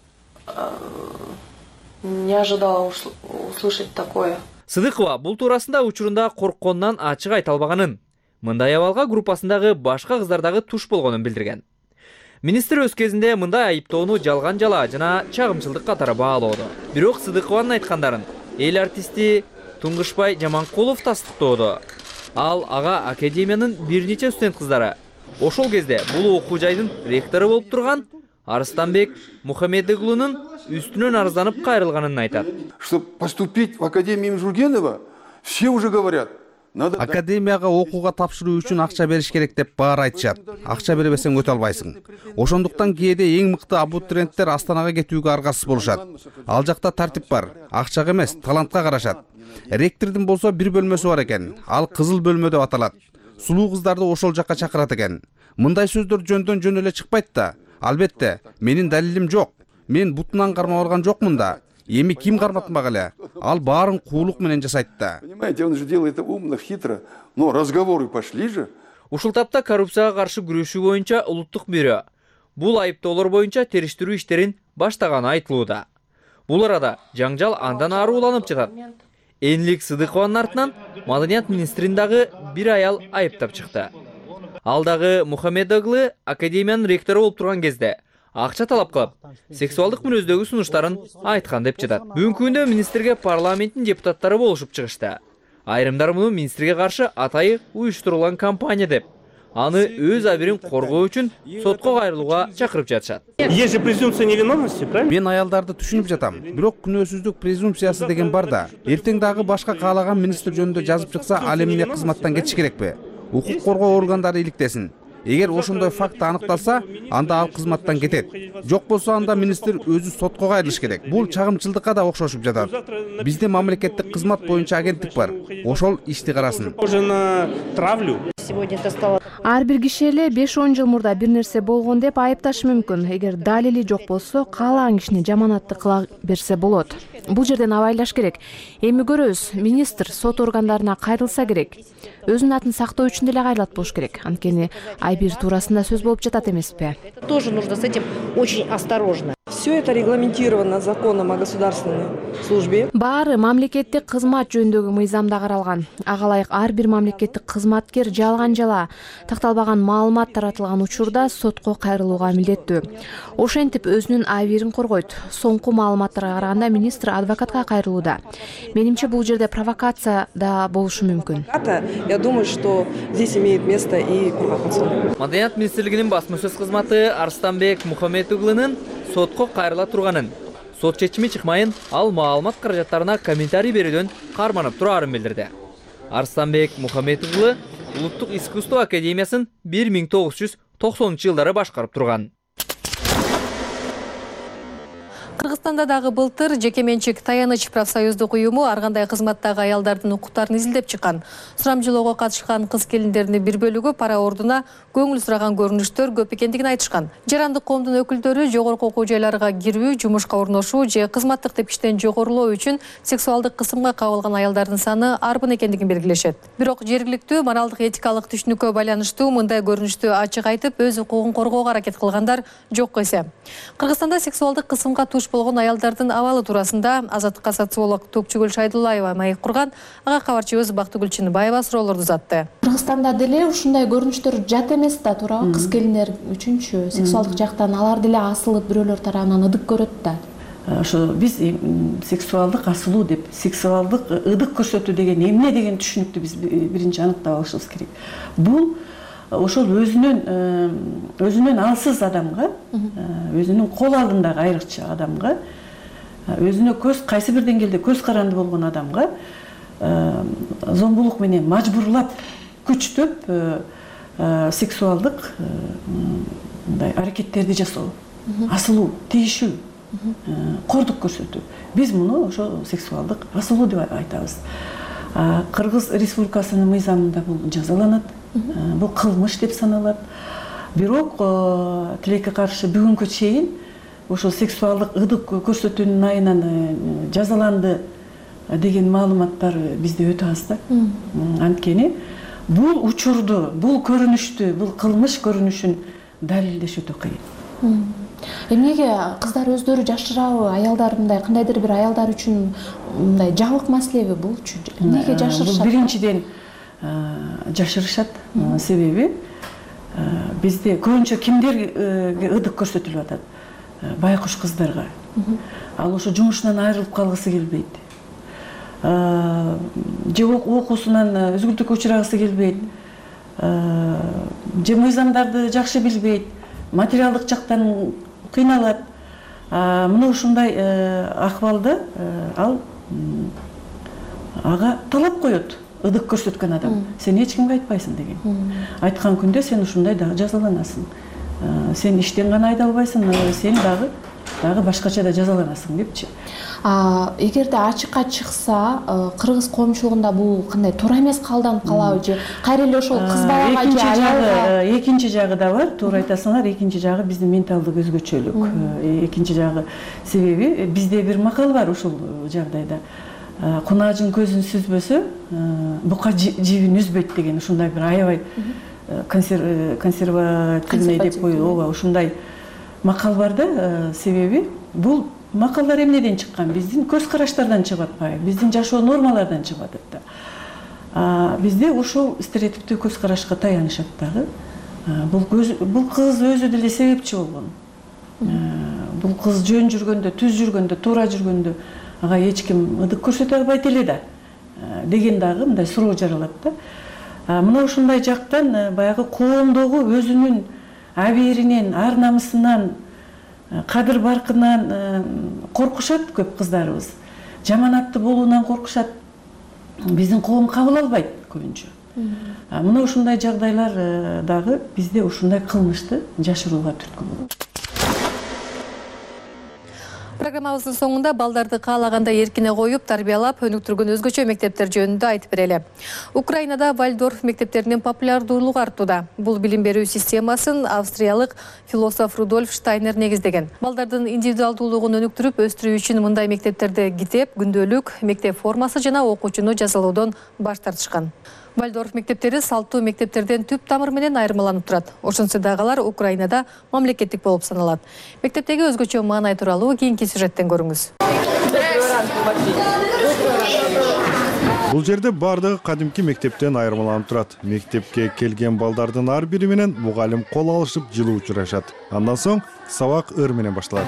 Не ожидала услышать такое. Сыдыкова бул туурасында учурунда коркконунан ачык айта албаганын, мындай абалга группасындагы башка кыздардагы туш болгонун билдирген. Министр өз кезинде мындай айыптоону жалган жала жана чагымчылдык катары баалоодо. Бирок Сыдыкованын айткандарын эл артисти Туңгушбай Жаманкулов тастыктоодо. Ал ага академиянын бир нече студент кыздары ошол кезде бул окуу жайдын ректору болуп турган Арыстанбек Мухаммедоглунун үстүнөн арызданып кайрылганын айтат. Чтобы поступить в академию Жургенова, все уже говорят. Академияга окууга тапшыруу үчүн акча бериш керек деп баары айтышат. Акча бербесең өтө албайсың. Ошондуктан кээде эң мыкты абитуриенттер Астанага кетүүгө аргасыз болушат. Ал жакта тартип бар. Акчага эмес, талантка карашат. Ректордун болсо бир бөлмөсү бар экен. Ал кызыл бөлмө деп аталат. Сулуу кыздарды ошол жакка чакырат экен. Мындай сөздөр жөндөн жөн эле чыкпайт да. Албетте, менин далилим жок. Мен бутунан кармап алган жокмун да. Эми ким карматмак эле? Ал баарын куулук менен жасайт да. Понимаете, он же делает это умно, хитро, но разговоры пошли же. Ушул тапта коррупцияга каршы күрөшүү боюнча улуттук бюро бул айыптоолор боюнча териштирүү иштерин баштаганы айтылууда. Бул арада жаңжал андан ары уланып жатат. Энлик Сыдыкованын артынан Маданият министрин дагы бир аял айыптап чыкты. Ал дагы Мухаммедоглу академиянын ректору болуп турган кезде акча талап кылып, сексуалдык мүнөздөгү сунуштарын айткан деп жатат. Бүгүнкү күндө министрге парламенттин депутаттары болушуп чыгышты. Айрымдар муну министрге каршы атайы уюштурулган кампания деп, аны өз абийирин коргоо үчүн сотко кайрылууга чакырып жатышат. Есть же презумпция невиновности, правильно? Мен аялдарды түшүнүп жатам. Бирок күнөөсүздүк презумпциясы деген бар да. Эртең дагы башка каалаган министр жөнүндө жазып чыкса, ал эмне кызматтан кетиш керекпи? Укук коргоо органдары иликтесин. Эгер ошондой факт аныкталса, анда ал кызматтан кетет. Жок болсо анда министр өзү сотко кайрылыш керек. Бул чагымчылдыкка да окшошуп жатат. Бизде мамлекеттик кызмат боюнча агенттик бар. Ошол ишти карасын. Ар бир киши эле 5-10 жыл мурда бир нерсе болгон деп айыпташы мүмкүн. Эгер далили жок болсо, каалаган кишини жаманатты кыла берсе болот. Бул жерден абайлаш керек. Эми көрөбүз, министр сот органдарына кайрылса керек. Өзүнүн атын сактоо үчүн деле кайрылат болуш керек. Анткени айбир туурасында сөз болуп жатат эмеспи? Тоже нужно с этим очень осторожно. Все это регламентировано законом о государственной службе. Баары мамлекеттик кызмат жөнүндөгү мыйзамда каралган. Ага ылайык ар бир мамлекеттик кызматкер жалган жала такталбаган маалымат таратылган учурда сотко кайрылууга милдеттүү. Ошентип өзүнүн абийирин коргойт. Соңку маалыматтарга караганда министр адвокатка кайрылууда. Менимче бул жерде провокация да болушу мүмкүн. Я думаю, что здесь имеет место и провокация. Маданият министрлигинин басма-сөз кызматы Арыстанбек Мухаммедоглунун сотко кайрыла турганын, сот чечими чыкмайын, ал маалымат каражаттарына комментарий берүүдөн карманып турарын билдирди. Арыстанбек Мухаммедоглу Улуттук искусство академиясын 1990-жылдары башкарып турган. Кыргызстанда дагы былтыр жеке менчик Таяныч профсоюздук уюму ар кандай кызматтагы аялдардын укуктарын изилдеп чыккан. Сурамжылоого катышкан кыз келиндердин бир бөлүгү пара ордуна көңүл сураган көрүнүштөр көп экендигин айтышкан. Жарандык коомдун өкүлдөрү жогорку окуу жайларга кирүү, жумушка орношуу же кызматтык тепкичтен жогорулоо үчүн сексуалдык кысымга кабылган аялдардын саны арбын экендигин белгилешет. Бирок жергиликтүү моралдык этикалык түшүнүккө байланыштуу мындай көрүнүштү ачык айтып, өз укугун коргоого аракет кылгандар жок эсе. Кыргызстанда сексуалдык кысымга туш болгон аялдардын абалы туурасында Азаттыкка социолог Топчугүл Шайдуллаева маек курган. Ага кабарчыбыз Бактыгүл Чыныбаева суроолорду узатты. Кыргызстанда деле ушундай көрүнүштөр жат эмес да, туурабы? Кыз келиндер үчүнчү сексуалдык жактан алар деле асылып бирөөлөр тарабынан ыдык көрөт да. Ошо биз сексуалдык асылуу деп, сексуалдык ыдык көрсөтүү деген эмне деген түшүнүктү биз биринчи аныктап алышыбыз керек. Бул ошол өзүнөн алсыз адамга, өзүнүн кол алдындагы айрыкча адамга, өзүнө кайсы бир деңгээлде көз каранды болгон адамга зомбулук менен мажбурлап, күчтөп сексуалдык мындай аракеттерди жасоо, асылуу, тийишүү, кордук көрсөтүү. Биз муну ошо сексуалдык асылуу деп айтабыз. Кыргыз Республикасынын мыйзамында бул жазаланат. Бул кылмыш деп саналат. Бирок тилекке каршы бүгүнкү чейин ошол сексуалдык ыдык көрсөтүүнүн айынан жазаланды деген маалыматтар бизде өтө аз да. Анткени бул учурду, бул көрүнүштү, бул кылмыш көрүнүшүн далилдеш өтө кыйын. Эмнеге кыздар өздөрү жашырабы, аялдар мындай кандайдыр бир аялдар үчүн мындай жабык маселеби булчу? Эмнеге жашырышат? Бул биринчиден жашырышат. Себеби бизде көбүнчө кимдерге ыдык көрсөтүлүп атат? Байкуш кыздарга. Ал ошо жумушунан айрылып калгысы келбейт. Же окуусунан үзгүлтүккө учурагысы келбейт. Же мыйзамдарды жакшы билбейт. Материалдык жактан кыйналат. Мына ушундай акыбалда ал ага талап коет. Ыдык көрсөткөн адам. Сен эч кимге айтпайсың деген. Айткан күндө сен ушундай дагы жазаланасың. Сен иштен гана айдалбайсың, сен дагы башкача да жазаланасың депчи. Эгерде ачыкка чыкса, кыргыз коомчулугунда бул кандай туура эмес кабылданып калабы же кайра эле ошол кыз балага же аялга? Экинчи жагы да бар, туура айтасыңар. Экинчи жагы биздин менталдык өзгөчөлүк. Экинчи жагы себеби бизде бир макал бар ушул жагдайда. Кунаажын көзүн сүзбөсө, бука жибин үзбөйт деген ушундай бир аябай консервативный деп ооба ушундай макал бар да. Себеби бул макалдар эмнеден чыккан? Биздин көз караштардан чыгып атпайбы? Биздин жашоо нормалардан чыгып атат да. Бизде ошол стереотиптүү көз карашка таянышат дагы. Бул кыз өзү деле себепчи болгон. Бул кыз жөн жүргөндө, түз жүргөндө, туура жүргөндө ага эч ким ыдык көрсөтө албайт эле да деген дагы мындай суроо жаралат да. Мына ушундай жактан баягы коомдогу өзүнүн абийиринен, ар намысынан, кадыр баркынан коркушат көп кыздарыбыз. Жаманатты болуунан коркушат. Биздин коом кабыл албайт көбүнчө. Мына ушундай жагдайлар дагы бизде ушундай кылмышты жашырууга түрткү болот. Программабыздын соңунда балдарды каалагандай эркине коюп, тарбиялап, өнүктүргөн өзгөчө мектептер жөнүндө айтып берели. Украинада Вальдорф мектептеринин популярдуулугу артууда. Бул билим берүү системасын австриялык философ Рудольф Штайнер негиздеген. Балдардын индивидуалдуулугун өнүктүрүп, өстүрүү үчүн мындай мектептерде китеп, күндөлүк, мектеп формасы жана окуучуну жазалоодон баш тартышкан. Вальдорф мектептери салттуу мектептерден түп тамыр менен айырмаланып турат. Ошентсе дагы алар Украинада мамлекеттик болуп саналат. Мектептеги өзгөчө маанай тууралуу кийинки сюжеттен көрүңүз. Бул жерде бардыгы кадимки мектептен айырмаланып турат. Мектепке келген балдардын ар бири менен мугалим кол алышып жылуу учурашат. Андан соң сабак ыр менен башталат.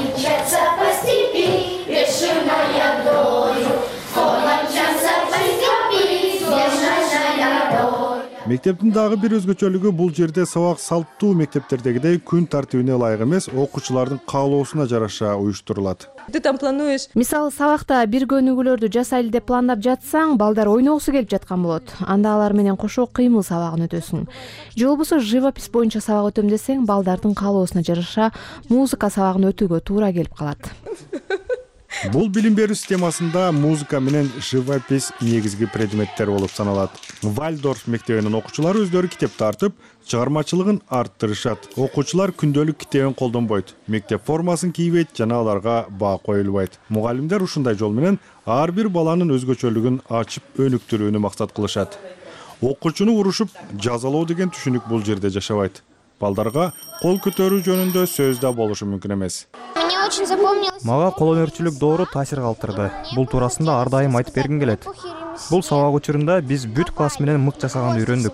Мектептин дагы бир өзгөчөлүгү бул жерде сабак салттуу мектептердегидей күн тартибине ылайык эмес, окуучулардын каалоосуна жараша уюштурулат. Мисалы, сабакта бир көнүгүүлөрдү жасайлы деп пландап жатсаң, балдар ойногусу келип жаткан болот. Анда алар менен кошо кыймыл сабагын өтөсүң. Же болбосо живопись боюнча сабак өтөм десең, балдардын каалоосуна жараша музыка сабагын өтүүгө туура келип калат. Бул билим берүү системасында музыка менен живопись негизги предметтер болуп саналат. Вальдорф мектебинин окуучулары өздөрү китеп тартып, чыгармачылыгын арттырышат. Окуучулар күндөлүк китебин колдонбойт, мектеп формасын кийбейт жана аларга баа коюлбайт. Мугалимдер ушундай жол менен ар бир баланын өзгөчөлүгүн ачып өнүктүрүүнү максат кылышат. Окуучуну урушуп, жазалоо деген түшүнүк бул жерде жашабайт. Балдарга кол көтөрүү жөнүндө сөз да болушу мүмкүн эмес. Мага колөнөрчүлүк доору таасир калтырды. Бул туурасында ар дайым айтып бергим келет. Бул сабак учурунда биз бүт класс менен мык жасаганды үйрөндүк.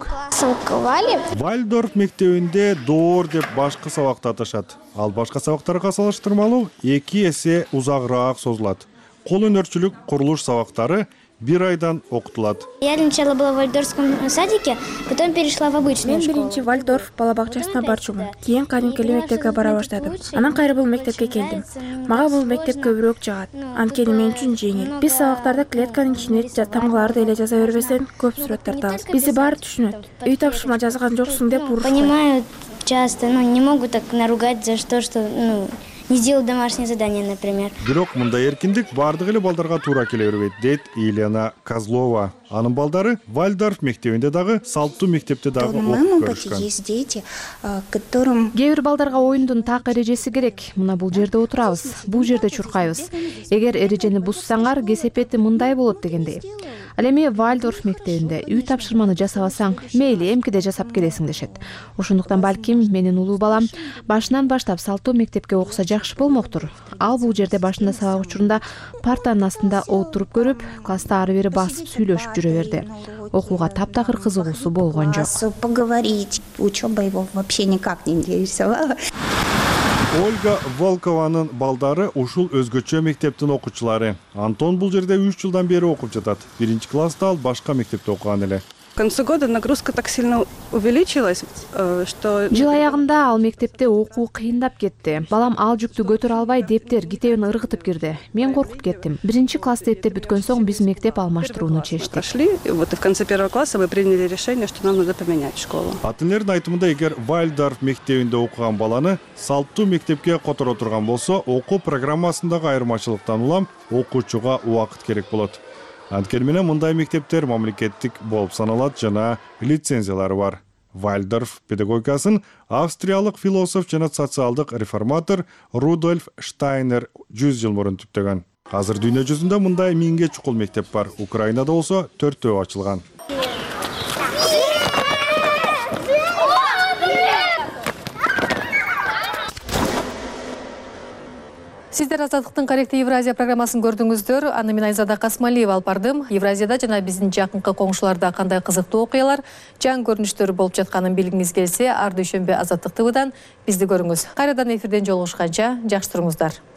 Вальдорф мектебинде доор деп башкы сабакты аташат. Ал башка сабактарга салыштырмалуу 2 эсе узагыраак созулат. Колөнөрчүлүк, курулуш сабактары 1 айдан окутулат. Я сначала была в Вальдорфском садике, потом перешла в обычную школу. Мен биринчи Вальдорф бала бакчасына барчумун. Кийин кадимки мектепке бара баштадым. Анан кайра бул мектепке келдим. Мага бул мектеп көбүрөөк жагат. Анткени мен үчүн жеңил. Биз сабактарда клетканын ичине тамгаларды эле жаза бербестен көп сүрөт тартабыз. Бизди баары түшүнөт. Үй тапшырма жазган жоксуң деп урушат. Понимают часто, не могут так наругать за то, что не сделал домашнее задание, например. Бирок мындай эркиндик бардык эле балдарга туура келе бербейт, дейт Елена Козлова. Анын балдары Вальдорф мектебинде дагы, салттуу мектепте дагы окуп көрүшкөн. Есть дети, которым кээ бир балдарга оюндун так эрежеси керек. Мына бул жерде отурабыз, бул жерде чуркайбыз. Эгер эрежени буссаңар, кесепети мындай болот дегендей. Ал эми Вальдорф мектебинде үй тапшырманы жасабасаң, мейли эмкиде жасап келесиң дешет. Ошондуктан балким менин улуу балам башынан баштап салттуу мектепке окуса жакшы болмоктур. Ал бул жерде башында сабак учурунда партанын астында отуруп көрүп, класста ары бери басып сүйлөшүп жүрө берди. Окууга таптакыр кызыгуусу болгон жок. Поговорить, учеба его вообще никак не интересовала. Ольга Волкованын балдары ушул өзгөчө мектептин окуучулары. Антон бул жерде 3 жылдан бери окуп жатат. 1-класста ал башка мектепте окуган эле. К концу года нагрузка так сильно увеличилась, что... Жыл аягында ал мектепте окуу кыйындап кетти. Балам ал жүктү көтөрө албай дептер, китебин ыргытып кирди. Мен коркуп кеттим. 1-класс дептеп бүткөн соң биз мектеп алмаштырууну чечтик. Пошли, вот и в конце 1 класса мы приняли решение, что нам надо поменять школу. Ата-энелердин айтымында, эгер Вальдорф мектебинде окуган баланы салттуу мектепке которо турган болсо, окуу программасындагы айырмачылыктан улам окуучуга убакыт керек болот. Анткени менен мындай мектептер мамлекеттик болуп саналат жана лицензиялары бар. Вальдорф педагогикасын австриялык философ жана социалдык реформатор Рудольф Штайнер 100 жыл мурун түптөгөн. Азыр дүйнө жүзүндө мындай 1000ге чукул мектеп бар. Украинада болсо 4 ачылган. Сиздер Азаттыктын Корректив Евразия программасын көрдүңүздөр. Аны мен Айзада Касмалиева алып бардым. Евразияда жана биздин жакынкы коңшуларда кандай кызыктуу окуялар, жаңы көрүнүштөр болуп жатканын билгиңиз келсе, ар дүйшөмбү Азаттык ТВдан бизди көрүңүз. Кайрадан эфирден жолугушканча жакшы туруңуздар.